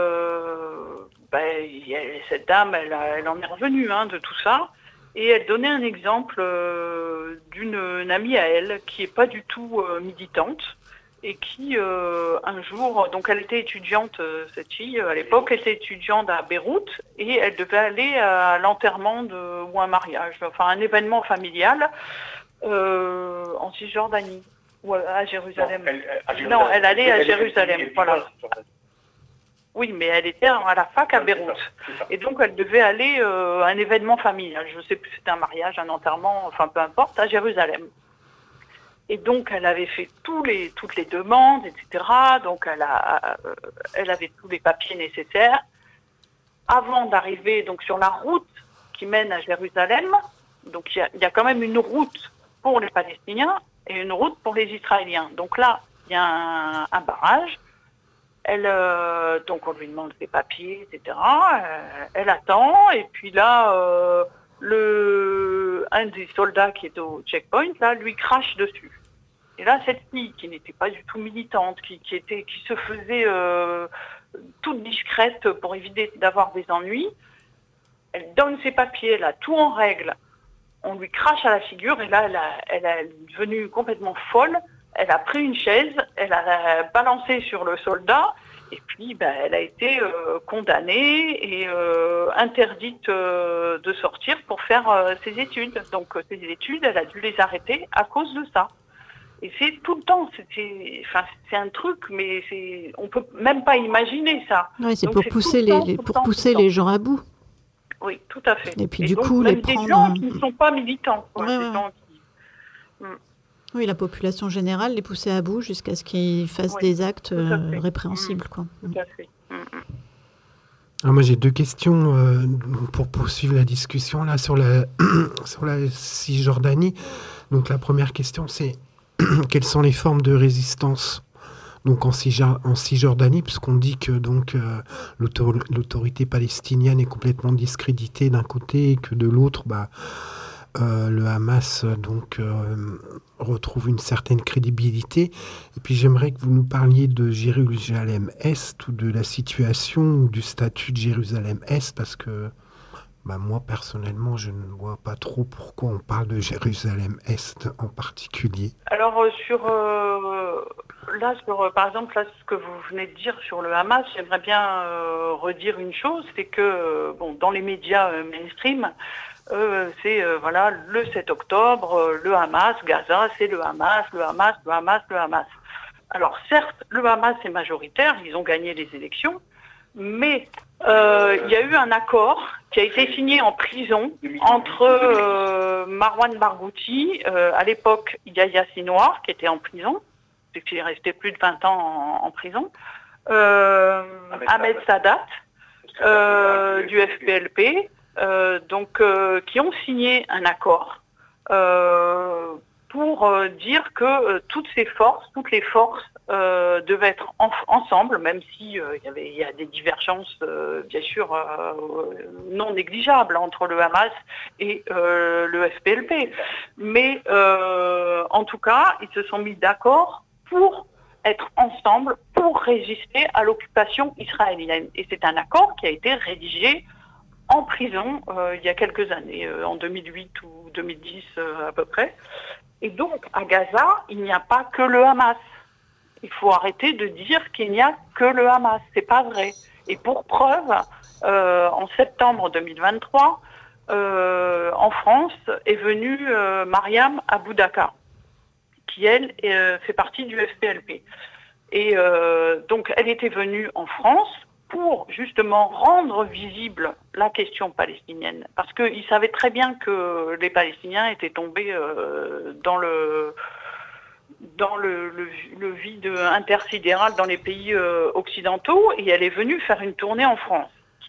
Speaker 3: cette dame, elle en est revenue de tout ça. Et elle donnait un exemple d'une amie à elle qui n'est pas du tout militante et qui, un jour, donc elle était étudiante, cette fille, à l'époque, elle était étudiante à Beyrouth et elle devait aller à l'enterrement ou un mariage, enfin un événement familial en Cisjordanie ou à Jérusalem. Non, elle allait à Jérusalem, voilà. Oui, mais elle était à la fac à Beyrouth. Et donc, elle devait aller à un événement familial. Je ne sais plus si c'était un mariage, un enterrement, enfin peu importe, à Jérusalem. Et donc, elle avait fait toutes les demandes, etc. Donc, elle avait tous les papiers nécessaires. Avant d'arriver donc sur la route qui mène à Jérusalem, donc il y a quand même une route pour les Palestiniens et une route pour les Israéliens. Donc là, il y a un barrage. Donc on lui demande ses papiers, etc. Elle attend, et puis là, un des soldats qui est au checkpoint, là, lui crache dessus. Et là, cette fille, qui n'était pas du tout militante, qui se faisait toute discrète pour éviter d'avoir des ennuis, elle donne ses papiers, elle a tout en règle. On lui crache à la figure, et là, elle est devenue complètement folle. Elle a pris une chaise, elle a balancé sur le soldat, et puis elle a été condamnée et interdite de sortir pour faire ses études. Donc ses études, elle a dû les arrêter à cause de ça. Et c'est tout le temps, c'est un truc, mais on peut même pas imaginer ça.
Speaker 6: Oui, c'est pour pousser les gens à bout.
Speaker 3: Oui, tout à fait.
Speaker 6: Et puis du coup, les prendre...
Speaker 3: des gens qui ne sont pas militants.
Speaker 6: Oui, la population générale les poussait à bout jusqu'à ce qu'ils fassent des actes répréhensibles. Quoi.
Speaker 3: Tout à fait.
Speaker 2: Alors moi, j'ai deux questions pour poursuivre la discussion là, sur la Cisjordanie. Donc la première question, c'est quelles sont les formes de résistance donc en Cisjordanie, puisqu'on dit que donc l'autorité palestinienne est complètement discréditée d'un côté et que de l'autre, le Hamas donc retrouve une certaine crédibilité. Et puis j'aimerais que vous nous parliez de Jérusalem-Est ou de la situation ou du statut de Jérusalem-Est, parce que moi personnellement je ne vois pas trop pourquoi on parle de Jérusalem-Est en particulier.
Speaker 3: Alors par exemple là, ce que vous venez de dire sur le Hamas, j'aimerais bien redire une chose, c'est que dans les médias mainstream, c'est le 7 octobre, le Hamas, Gaza, c'est le Hamas. Alors certes, le Hamas est majoritaire, ils ont gagné les élections, mais il y a eu un accord qui a été signé en prison entre Marwan Barghouti, à l'époque Yahya Sinwar, qui était en prison, qui est resté plus de 20 ans en prison, Ahmed Sadat, du FPLP, qui ont signé un accord pour dire que toutes les forces devaient être ensemble, même si il y a des divergences bien sûr non négligeables entre le Hamas et le FPLP. Mais en tout cas, ils se sont mis d'accord pour être ensemble, pour résister à l'occupation israélienne. Et c'est un accord qui a été rédigé en prison il y a quelques années, en 2008 ou 2010 à peu près. Et donc, à Gaza, il n'y a pas que le Hamas. Il faut arrêter de dire qu'il n'y a que le Hamas. C'est pas vrai. Et pour preuve, en septembre 2023, en France est venue Mariam Aboudaka, qui elle fait partie du FPLP. Et donc elle était venue en France pour justement rendre visible la question palestinienne, parce qu'ils savaient très bien que les Palestiniens étaient tombés dans le vide intersidéral dans les pays occidentaux, et elle est venue faire une tournée en France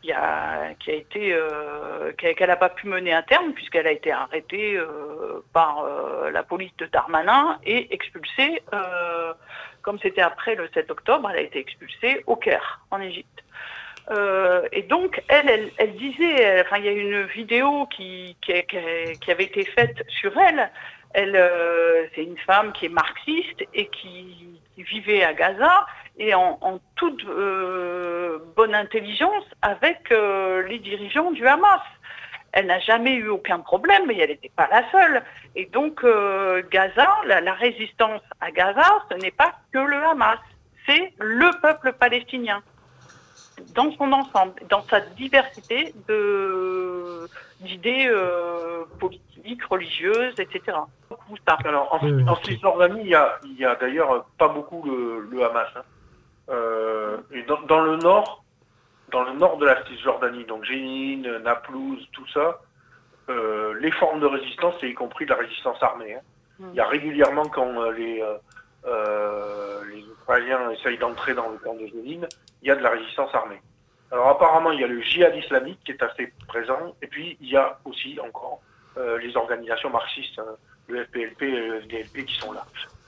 Speaker 3: qu'elle n'a pas pu mener à terme, puisqu'elle a été arrêtée par la police de Darmanin et expulsée, comme c'était après le 7 octobre, elle a été expulsée au Caire, en Égypte. Et donc, elle disait, il y a une vidéo qui avait été faite sur elle. C'est une femme qui est marxiste et qui vivait à Gaza, et en toute bonne intelligence avec les dirigeants du Hamas. Elle n'a jamais eu aucun problème, mais elle n'était pas la seule. Et donc, Gaza, la résistance à Gaza, ce n'est pas que le Hamas, c'est le peuple palestinien, dans son ensemble, dans sa diversité d'idées politiques, religieuses, etc.
Speaker 4: Alors, en Cisjordanie, il y a d'ailleurs pas beaucoup le Hamas. Et dans le nord de la Cisjordanie, donc Jénine, Naplouse, tout ça, les formes de résistance, y compris de la résistance armée. Il y a régulièrement, quand les Israéliens essayent d'entrer dans le camp de Jénine, il y a de la résistance armée. Alors apparemment, il y a le djihad islamique qui est assez présent, et puis il y a aussi encore les organisations marxistes, le FPLP et le FDLP qui sont là.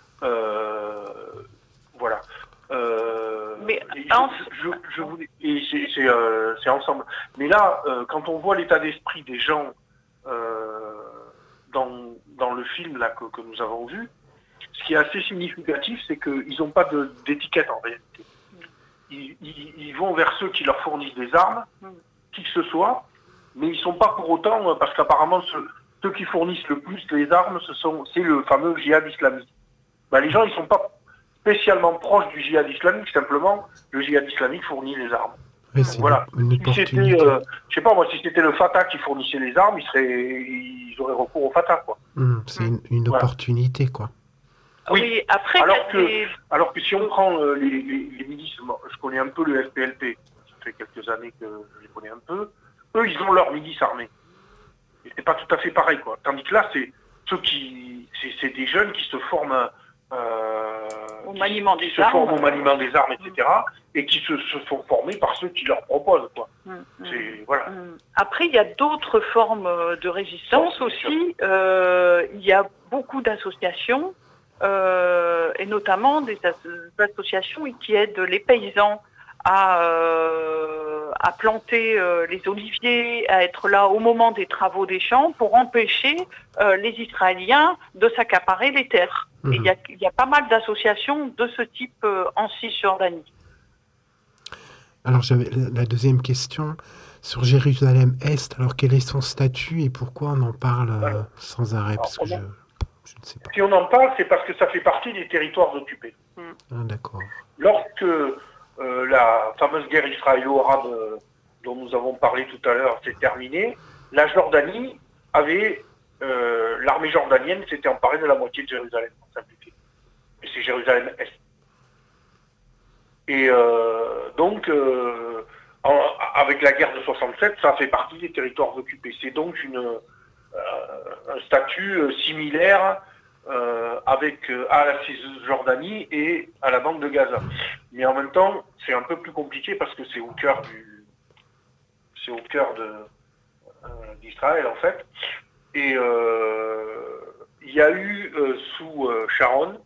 Speaker 4: Voilà.
Speaker 3: Mais
Speaker 4: c'est ensemble. Mais là, quand on voit l'état d'esprit des gens dans le film là que nous avons vu, ce qui est assez significatif, c'est qu'ils n'ont pas d'étiquette en réalité. Ils vont vers ceux qui leur fournissent des armes, qui que ce soit, mais ils ne sont pas pour autant, parce qu'apparemment ceux qui fournissent le plus les armes, c'est le fameux djihad islamique. Les gens, ils ne sont pas spécialement proches du djihad islamique, simplement le djihad islamique fournit les armes.
Speaker 2: Oui,
Speaker 4: voilà.
Speaker 2: Si
Speaker 4: c'était, je sais pas moi, si c'était le Fatah qui fournissait les armes, ils auraient recours au Fatah, quoi.
Speaker 2: C'est une opportunité, quoi.
Speaker 3: Oui, après,
Speaker 4: alors que si on prend les milices, je connais un peu le FPLP, ça fait quelques années que je les connais un peu, eux ils ont leur milice armée. Et c'est pas tout à fait pareil, quoi. Tandis que là, c'est des jeunes qui se forment
Speaker 3: au maniement des
Speaker 4: armes, etc. Et qui se font former par ceux qui leur proposent, quoi. Voilà.
Speaker 3: Après, il y a d'autres formes de résistance aussi. Il y a beaucoup d'associations, et notamment des associations qui aident les paysans à planter les oliviers, à être là au moment des travaux des champs pour empêcher les Israéliens de s'accaparer les terres. Et il y a pas mal d'associations de ce type en Cisjordanie.
Speaker 2: Alors j'avais la deuxième question sur Jérusalem-Est. Alors quel est son statut et pourquoi on en parle sans arrêt? Parce que je ne sais pas.
Speaker 4: Si on en parle, c'est parce que ça fait partie des territoires occupés.
Speaker 2: D'accord.
Speaker 4: Lorsque la fameuse guerre israélo-arabe dont nous avons parlé tout à l'heure s'est terminée, la Jordanie avait... l'armée jordanienne s'était emparée de la moitié de Jérusalem, pour simplifier. Et c'est Jérusalem-Est. Et donc, avec la guerre de 67, ça fait partie des territoires occupés. C'est donc un statut similaire à la Cisjordanie et à la bande de Gaza. Mais en même temps, c'est un peu plus compliqué parce que c'est au cœur d'Israël, en fait. Et il y a eu sous Sharon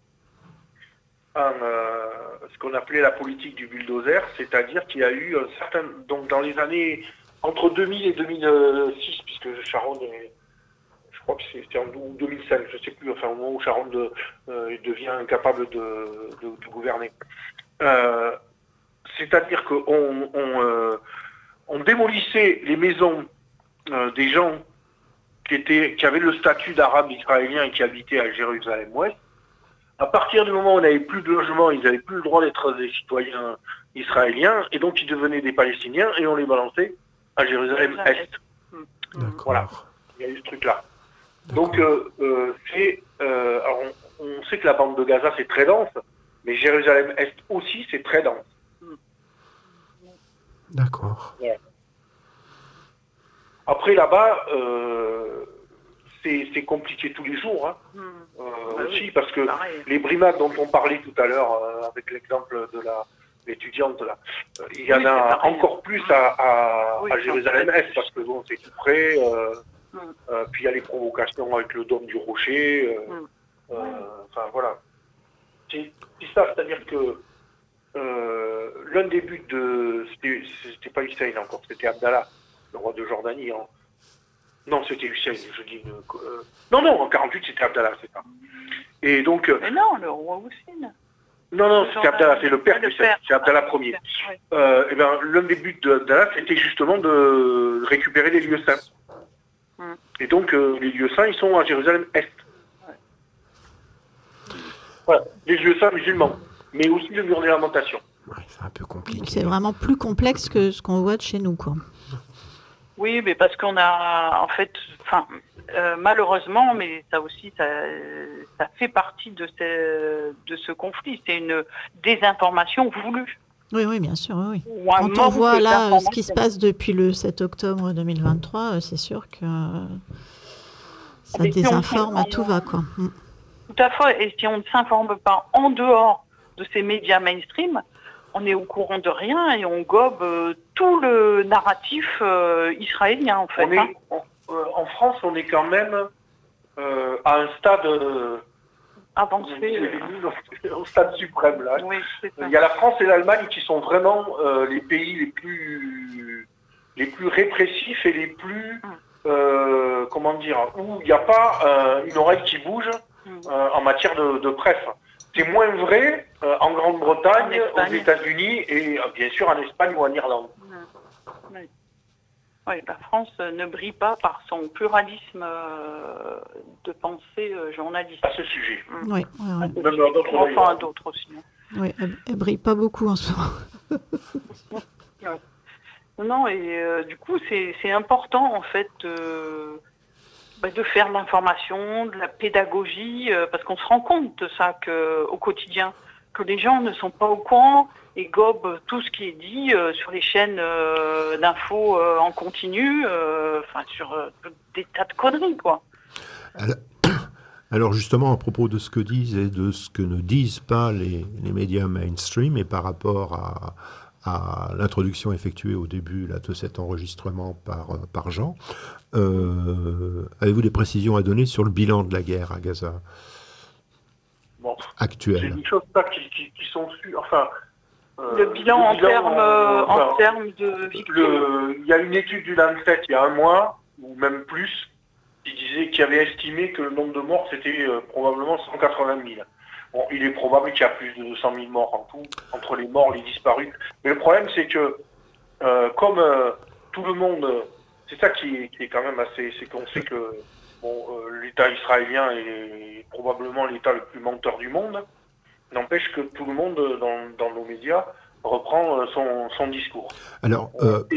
Speaker 4: ce qu'on appelait la politique du bulldozer, c'est-à-dire qu'il y a eu donc dans les années entre 2000 et 2006, puisque Sharon je crois que c'était en 2005, je ne sais plus, enfin au moment où Sharon devient incapable de gouverner. C'est-à-dire qu'on démolissait les maisons des gens qui avaient le statut d'arabe israélien et qui habitaient à Jérusalem-Ouest, À partir du moment où on n'avait plus de logement, ils n'avaient plus le droit d'être des citoyens israéliens, et donc ils devenaient des Palestiniens, et on les balançait à Jérusalem-Est.
Speaker 5: D'accord.
Speaker 4: Voilà, il y a eu ce truc-là. Donc, alors on sait que la bande de Gaza, c'est très dense, mais Jérusalem-Est aussi, c'est très dense.
Speaker 5: D'accord.
Speaker 4: Voilà. Après, là-bas, c'est compliqué tous les jours, hein. Aussi, oui, parce que pareil. Les brimades dont on parlait tout à l'heure, avec l'exemple de l'étudiante, là, il y en a encore plus à Jérusalem-Est, parce que bon, c'est tout près, puis il y a les provocations avec le dôme du rocher, enfin voilà. C'est ça, c'est-à-dire que l'un des buts de... C'était pas Hussein encore, c'était Abdallah, le roi de Jordanie. Non, c'était Hussein, je dis... Non, en 48, c'était Abdallah, c'est ça. Et donc...
Speaker 3: Mais non, le roi Hussein.
Speaker 4: Non, c'était Abdallah, c'est le père d'Hussein, c'est Abdallah Ier. Ouais. Et ben, l'un des buts d'Abdallah, c'était justement de récupérer les lieux saints. Et donc, les lieux saints, ils sont à Jérusalem-Est. Voilà, les lieux saints musulmans, mais aussi le mur des lamentations.
Speaker 5: Ouais, c'est un peu compliqué.
Speaker 6: C'est vraiment plus complexe que ce qu'on voit de chez nous, quoi.
Speaker 3: Oui, mais parce qu'on a, en fait, malheureusement, mais ça aussi, ça fait partie de ce conflit. C'est une désinformation voulue.
Speaker 6: Oui, bien sûr, oui. Quand on voit là ce qui se passe depuis le 7 octobre 2023, c'est sûr que ça désinforme à tout va, quoi.
Speaker 3: Tout à fait. Et si on ne s'informe pas en dehors de ces médias mainstream, on est au courant de rien et on gobe tout le narratif israélien, en fait.
Speaker 4: En France, on est quand même à un stade
Speaker 3: avancé,
Speaker 4: au stade suprême là.
Speaker 3: Oui,
Speaker 4: il y a la France et l'Allemagne qui sont vraiment les pays les plus répressifs et les plus comment dire, où il n'y a pas une oreille qui bouge en matière de presse. C'est moins vrai en Grande-Bretagne, aux États-Unis et bien sûr en Espagne ou en Irlande.
Speaker 3: Oui, la France ne brille pas par son pluralisme de pensée journalistique.
Speaker 4: À ce sujet.
Speaker 6: Oui.
Speaker 4: Même d'autres
Speaker 3: enfin, d'autres aussi.
Speaker 6: Oui, elle ne brille pas beaucoup en ce moment.
Speaker 3: Non, et du coup, c'est important, en fait, de faire de l'information, de la pédagogie, parce qu'on se rend compte de ça au quotidien, que les gens ne sont pas au courant et gobent tout ce qui est dit sur les chaînes d'infos en continu, sur des tas de conneries, quoi.
Speaker 5: Alors justement, à propos de ce que disent et de ce que ne disent pas les médias mainstream, et par rapport à l'introduction effectuée au début là, de cet enregistrement par Jean, avez-vous des précisions à donner sur le bilan de la guerre à Gaza actuelle?
Speaker 4: C'est des choses qui sont sûres. Enfin,
Speaker 3: le bilan en termes de victimes.
Speaker 4: Il y a une étude du Lancet il y a un mois, ou même plus, qui avait estimé que le nombre de morts, c'était probablement 180 000. Bon, il est probable qu'il y a plus de 200 000 morts en tout, entre les morts, les disparus. Mais le problème, c'est que, comme tout le monde, c'est ça qui est quand même assez, c'est qu'on sait que l'État israélien est probablement l'État le plus menteur du monde. N'empêche que tout le monde, dans nos médias, reprend son discours.
Speaker 5: Alors,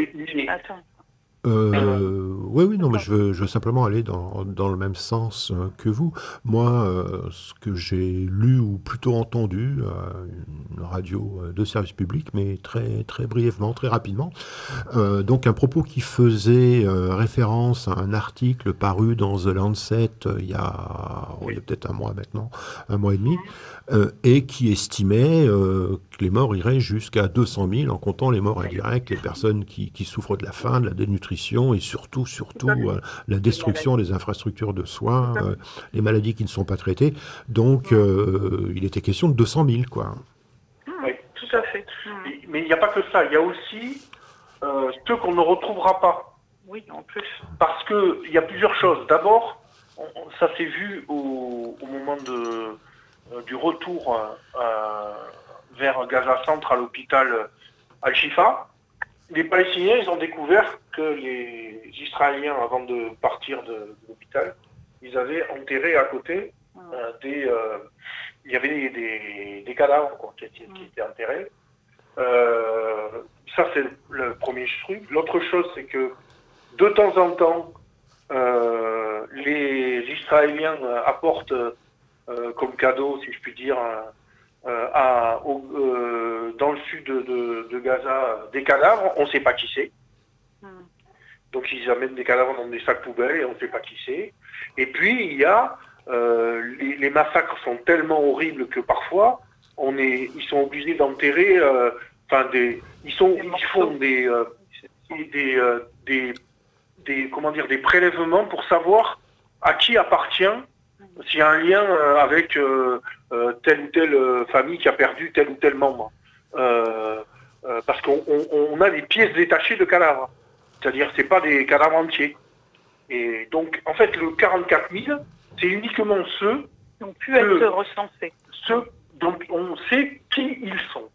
Speaker 5: oui, non, mais je veux simplement aller dans le même sens que vous. Moi, ce que j'ai lu ou plutôt entendu, une radio de service public, mais très, très brièvement, très rapidement, donc un propos qui faisait référence à un article paru dans The Lancet il y a peut-être un mois maintenant, un mois et demi, et qui estimait que les morts iraient jusqu'à 200 000 en comptant les morts indirects, les personnes qui souffrent de la faim, de la dénutrition et surtout la destruction des infrastructures de soins, les maladies qui ne sont pas traitées. Donc il était question de 200 000, quoi.
Speaker 4: Oui, tout à fait. Mais il n'y a pas que ça, il y a aussi ceux qu'on ne retrouvera pas.
Speaker 3: Oui, en plus.
Speaker 4: Parce qu'il y a plusieurs choses. D'abord, ça s'est vu au moment du retour vers Gaza Centre à l'hôpital Al-Shifa. Les Palestiniens, ils ont découvert que les Israéliens, avant de partir de l'hôpital, ils avaient enterré à côté il y avait des cadavres qui étaient enterrés. Ça, c'est le premier truc. L'autre chose, c'est que de temps en temps, les Israéliens apportent comme cadeau, si je puis dire, dans le sud de Gaza, des cadavres. On ne sait pas qui c'est. Donc ils amènent des cadavres dans des sacs poubelles et on ne sait pas qui c'est. Et puis il y a les massacres sont tellement horribles que parfois ils sont obligés d'enterrer. Ils font des prélèvements pour savoir à qui appartient, s'il y a un lien avec telle ou telle famille qui a perdu tel ou tel membre. Parce qu'on a des pièces détachées de cadavres. C'est-à-dire c'est pas des cadavres entiers. Et donc, en fait, le 44 000, c'est uniquement ceux
Speaker 3: qui ont pu être recensés.
Speaker 4: Ceux dont on sait qui ils sont.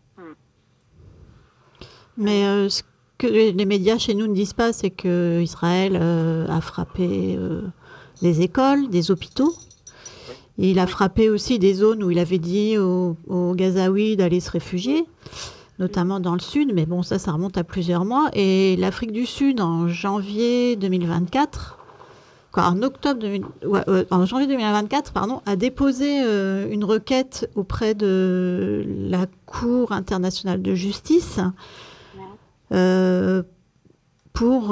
Speaker 6: Mais ce que les médias chez nous ne disent pas, c'est qu'Israël a frappé des écoles, des hôpitaux. Et il a frappé aussi des zones où il avait dit aux Gazaouis d'aller se réfugier, notamment dans le sud. Mais bon, ça remonte à plusieurs mois. Et l'Afrique du Sud, en janvier 2024, en janvier 2024, a déposé une requête auprès de la Cour internationale de justice pour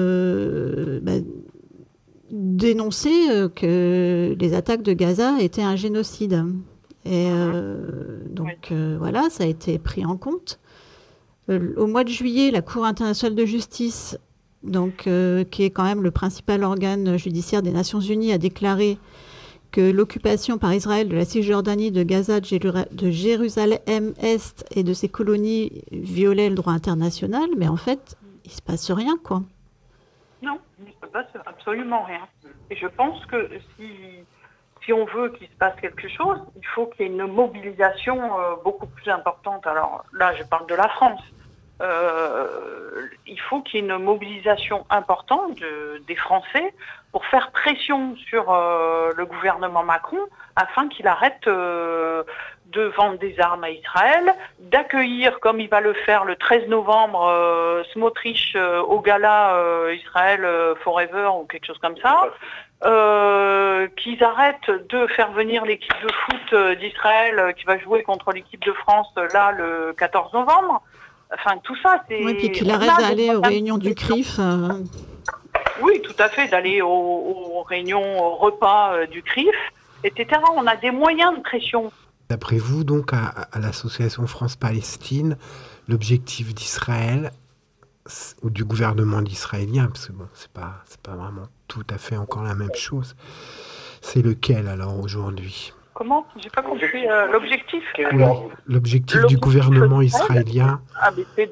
Speaker 6: dénoncer que les attaques de Gaza étaient un génocide. Et voilà, ça a été pris en compte. Au mois de juillet, la Cour internationale de justice, qui est quand même le principal organe judiciaire des Nations Unies, a déclaré que l'occupation par Israël de la Cisjordanie, de Gaza, de Jérusalem-Est et de ses colonies violait le droit international, mais en fait, il ne se passe rien, quoi.
Speaker 3: Non, il ne se passe absolument rien. Et je pense que si on veut qu'il se passe quelque chose, il faut qu'il y ait une mobilisation beaucoup plus importante. Alors là, je parle de la France. Il faut qu'il y ait une mobilisation importante des Français pour faire pression sur le gouvernement Macron afin qu'il arrête de vendre des armes à Israël, d'accueillir, comme il va le faire le 13 novembre, Smotrich au gala Israël Forever ou quelque chose comme ça, qu'ils arrêtent de faire venir l'équipe de foot d'Israël qui va jouer contre l'équipe de France là le 14 novembre. Enfin, tout ça, c'est...
Speaker 6: Oui, puis qu'il arrête d'aller aux réunions du CRIF.
Speaker 3: Oui, tout à fait, d'aller aux réunions, aux repas du CRIF, etc. On a des moyens de pression.
Speaker 2: D'après vous, donc, à l'association France-Palestine, l'objectif d'Israël, ou du gouvernement israélien, parce que bon, c'est pas vraiment tout à fait encore la même chose, c'est lequel, alors, aujourd'hui ?
Speaker 3: Comment ? J'ai pas compris l'objectif.
Speaker 2: Oui, l'objectif du gouvernement israélien.
Speaker 3: C'est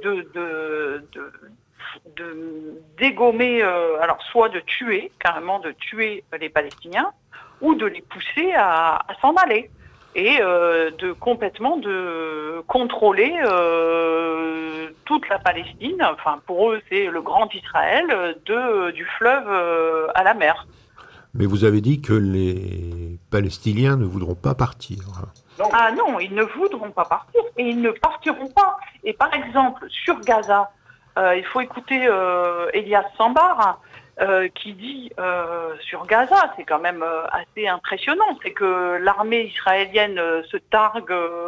Speaker 3: de dégommer, alors soit de tuer, carrément de tuer les Palestiniens, ou de les pousser à s'en aller. Et complètement de contrôler toute la Palestine. Enfin, pour eux, c'est le grand Israël, du fleuve à la mer.
Speaker 5: Mais vous avez dit que les Palestiniens ne voudront pas partir.
Speaker 3: Non. Ah non, ils ne voudront pas partir et ils ne partiront pas. Et par exemple, sur Gaza, il faut écouter Elias Sambar qui dit sur Gaza, c'est quand même assez impressionnant, c'est que l'armée israélienne se targue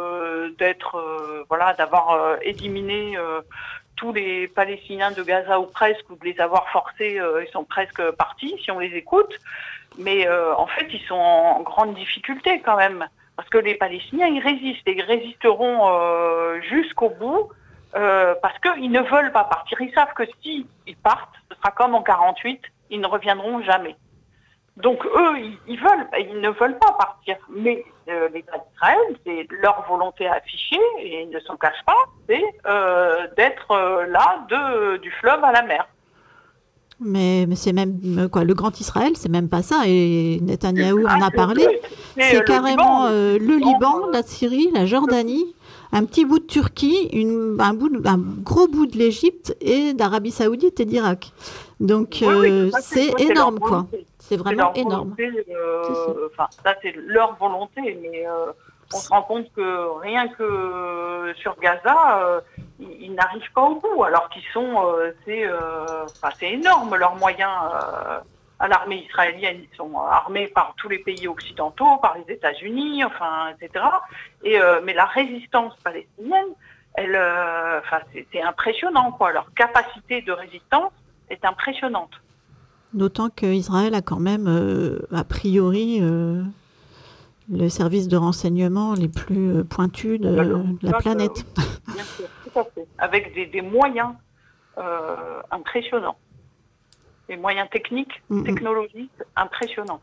Speaker 3: d'avoir éliminé tous les Palestiniens de Gaza ou presque, ou de les avoir forcés, ils sont presque partis si on les écoute. Mais en fait, ils sont en grande difficulté quand même. Parce que les Palestiniens, ils résistent. Et ils résisteront jusqu'au bout parce qu'ils ne veulent pas partir. Ils savent que s'ils partent, ce sera comme en 48, ils ne reviendront jamais. Donc eux, ils ne veulent pas partir. Mais l'État d'Israël, c'est leur volonté affichée, et ils ne s'en cachent pas, c'est d'être là du fleuve à la mer.
Speaker 6: Mais c'est même le grand Israël, c'est même pas ça. Et Netanyahou en a parlé. C'est carrément le Liban, la Syrie, la Jordanie, un petit bout de Turquie, un gros bout de l'Égypte et d'Arabie Saoudite et d'Irak. Donc c'est énorme, quoi. C'est vraiment énorme.
Speaker 3: Ça, c'est leur volonté, mais on se rend compte que rien que sur Gaza, ils n'arrivent pas au bout, alors qu'ils sont, c'est énorme leurs moyens à l'armée israélienne. Ils sont armés par tous les pays occidentaux, par les États-Unis, etc. Mais la résistance palestinienne, c'est impressionnant, quoi. Leur capacité de résistance est impressionnante.
Speaker 6: D'autant qu'Israël a quand même, a priori, le service de renseignement les plus pointus de la planète.
Speaker 3: Bien sûr, tout à fait. Avec des moyens impressionnants. Des moyens techniques, technologiques impressionnants.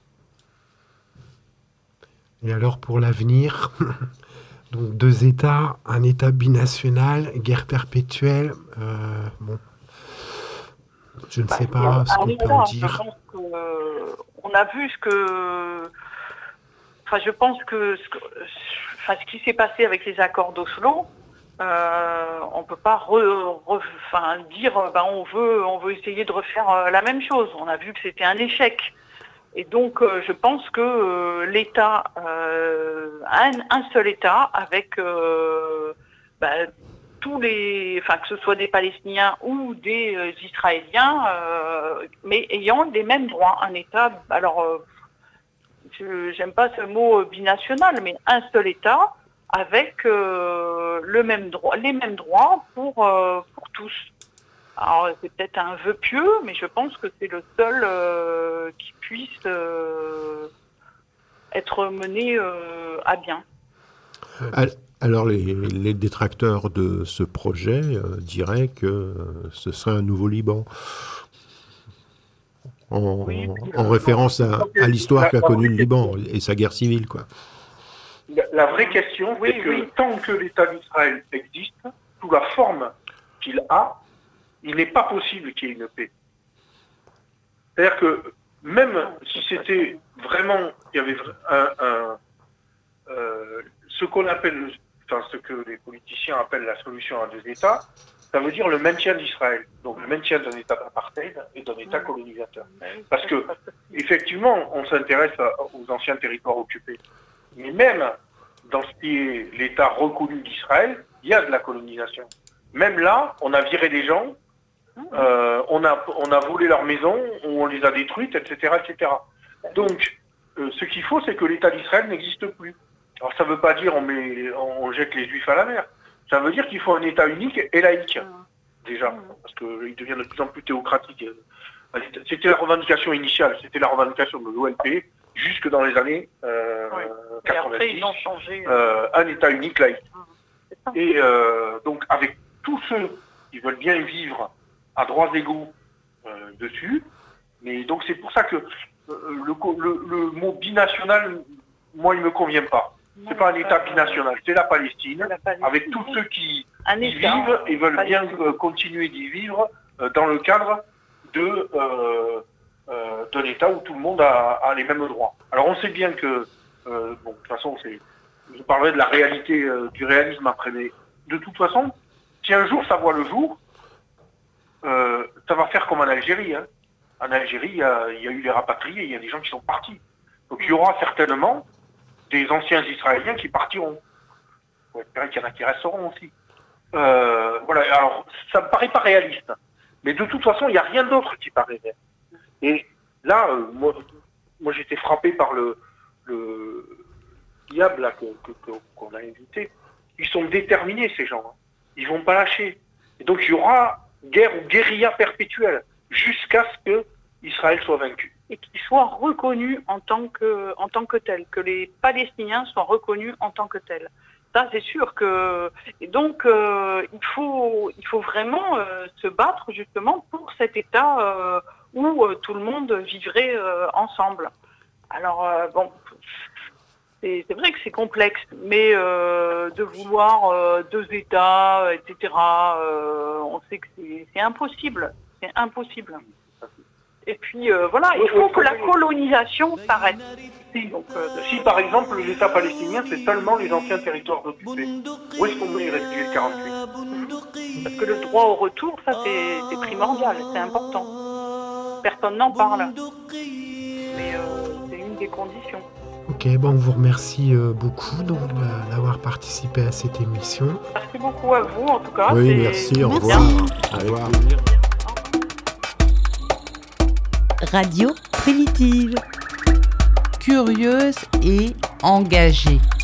Speaker 2: Et alors pour l'avenir, donc 2 États, un État binational, guerre perpétuelle, je ne sais pas ce qu'on peut en dire.
Speaker 3: Je pense on a vu je pense que ce qui s'est passé avec les accords d'Oslo, on peut pas dire on veut essayer de refaire la même chose. On a vu que c'était un échec. Et donc je pense que l'État, un seul État avec tous les, que ce soit des Palestiniens ou des Israéliens, mais ayant les mêmes droits, un État. Alors j'aime pas ce mot binational, mais un seul État avec les mêmes droits pour tous. Alors c'est peut-être un vœu pieux, mais je pense que c'est le seul qui puisse être mené à bien.
Speaker 5: Alors les détracteurs de ce projet diraient que ce serait un nouveau Liban. En référence à l'histoire qu'a connue le Liban et sa guerre civile, quoi.
Speaker 4: La vraie question, c'est que tant que l'État d'Israël existe, sous la forme qu'il a, il n'est pas possible qu'il y ait une paix. C'est-à-dire que même si c'était vraiment, il y avait ce qu'on appelle, ce que les politiciens appellent la solution à 2 États, ça veut dire le maintien d'Israël, donc le maintien d'un État d'apartheid et d'un État colonisateur. Parce que, effectivement, on s'intéresse aux anciens territoires occupés. Mais même dans ce qui est l'État reconnu d'Israël, il y a de la colonisation. Même là, on a viré des gens, on a volé leurs maisons, on les a détruites, etc., etc. Donc, ce qu'il faut, c'est que l'État d'Israël n'existe plus. Alors, ça ne veut pas dire on jette les Juifs à la mer. Ça veut dire qu'il faut un État unique et laïque, déjà, parce qu'il devient de plus en plus théocratique. C'était la revendication initiale, c'était la revendication de l'OLP, jusque dans les années 90, après, ils ont changé, un État unique laïque. Et donc, avec tous ceux qui veulent bien vivre à droits égaux dessus, mais donc c'est pour ça que le mot binational, moi, il ne me convient pas. C'est pas un État binational, c'est la Palestine, avec tous ceux qui y vivent et veulent bien continuer d'y vivre dans le cadre d'un État où tout le monde a les mêmes droits. Alors on sait bien que, de toute façon, je parlerai de la réalité, du réalisme après, mais de toute façon, si un jour ça voit le jour, ça va faire comme en Algérie. Hein. En Algérie, il y a eu les rapatriés, il y a des gens qui sont partis. Donc il y aura certainement des anciens Israéliens qui partiront. On espère qu'il y en a qui resteront aussi. Voilà, alors ça me paraît pas réaliste. Mais de toute façon, il n'y a rien d'autre qui paraît réaliste. Et là, moi j'étais frappé par le diable là, qu'on a invité. Ils sont déterminés, ces gens. Hein. Ils vont pas lâcher. Et donc il y aura guerre ou guérilla perpétuelle jusqu'à ce que Israël soit vaincu.
Speaker 3: Et qu'il soit reconnu en tant que tel, que les Palestiniens soient reconnus en tant que tels. Ça, c'est sûr que... Et donc, il faut vraiment se battre justement pour cet État où tout le monde vivrait ensemble. Alors, c'est vrai que c'est complexe, mais de vouloir 2 États, etc., on sait que c'est impossible. C'est impossible. Et puis voilà, il faut que la colonisation s'arrête.
Speaker 4: Si par exemple l'État palestinien c'est seulement les anciens territoires occupés, où est-ce qu'on est resté le 48 ?
Speaker 3: Parce que le droit au retour, ça c'est primordial, c'est important. Personne n'en parle. Mais c'est une des conditions.
Speaker 2: Ok, Ok, on vous remercie beaucoup d'avoir participé à cette émission.
Speaker 3: Merci beaucoup à vous, en tout cas.
Speaker 5: Oui, merci, au revoir. Au revoir.
Speaker 7: Radio Primitive. Curieuse et engagée.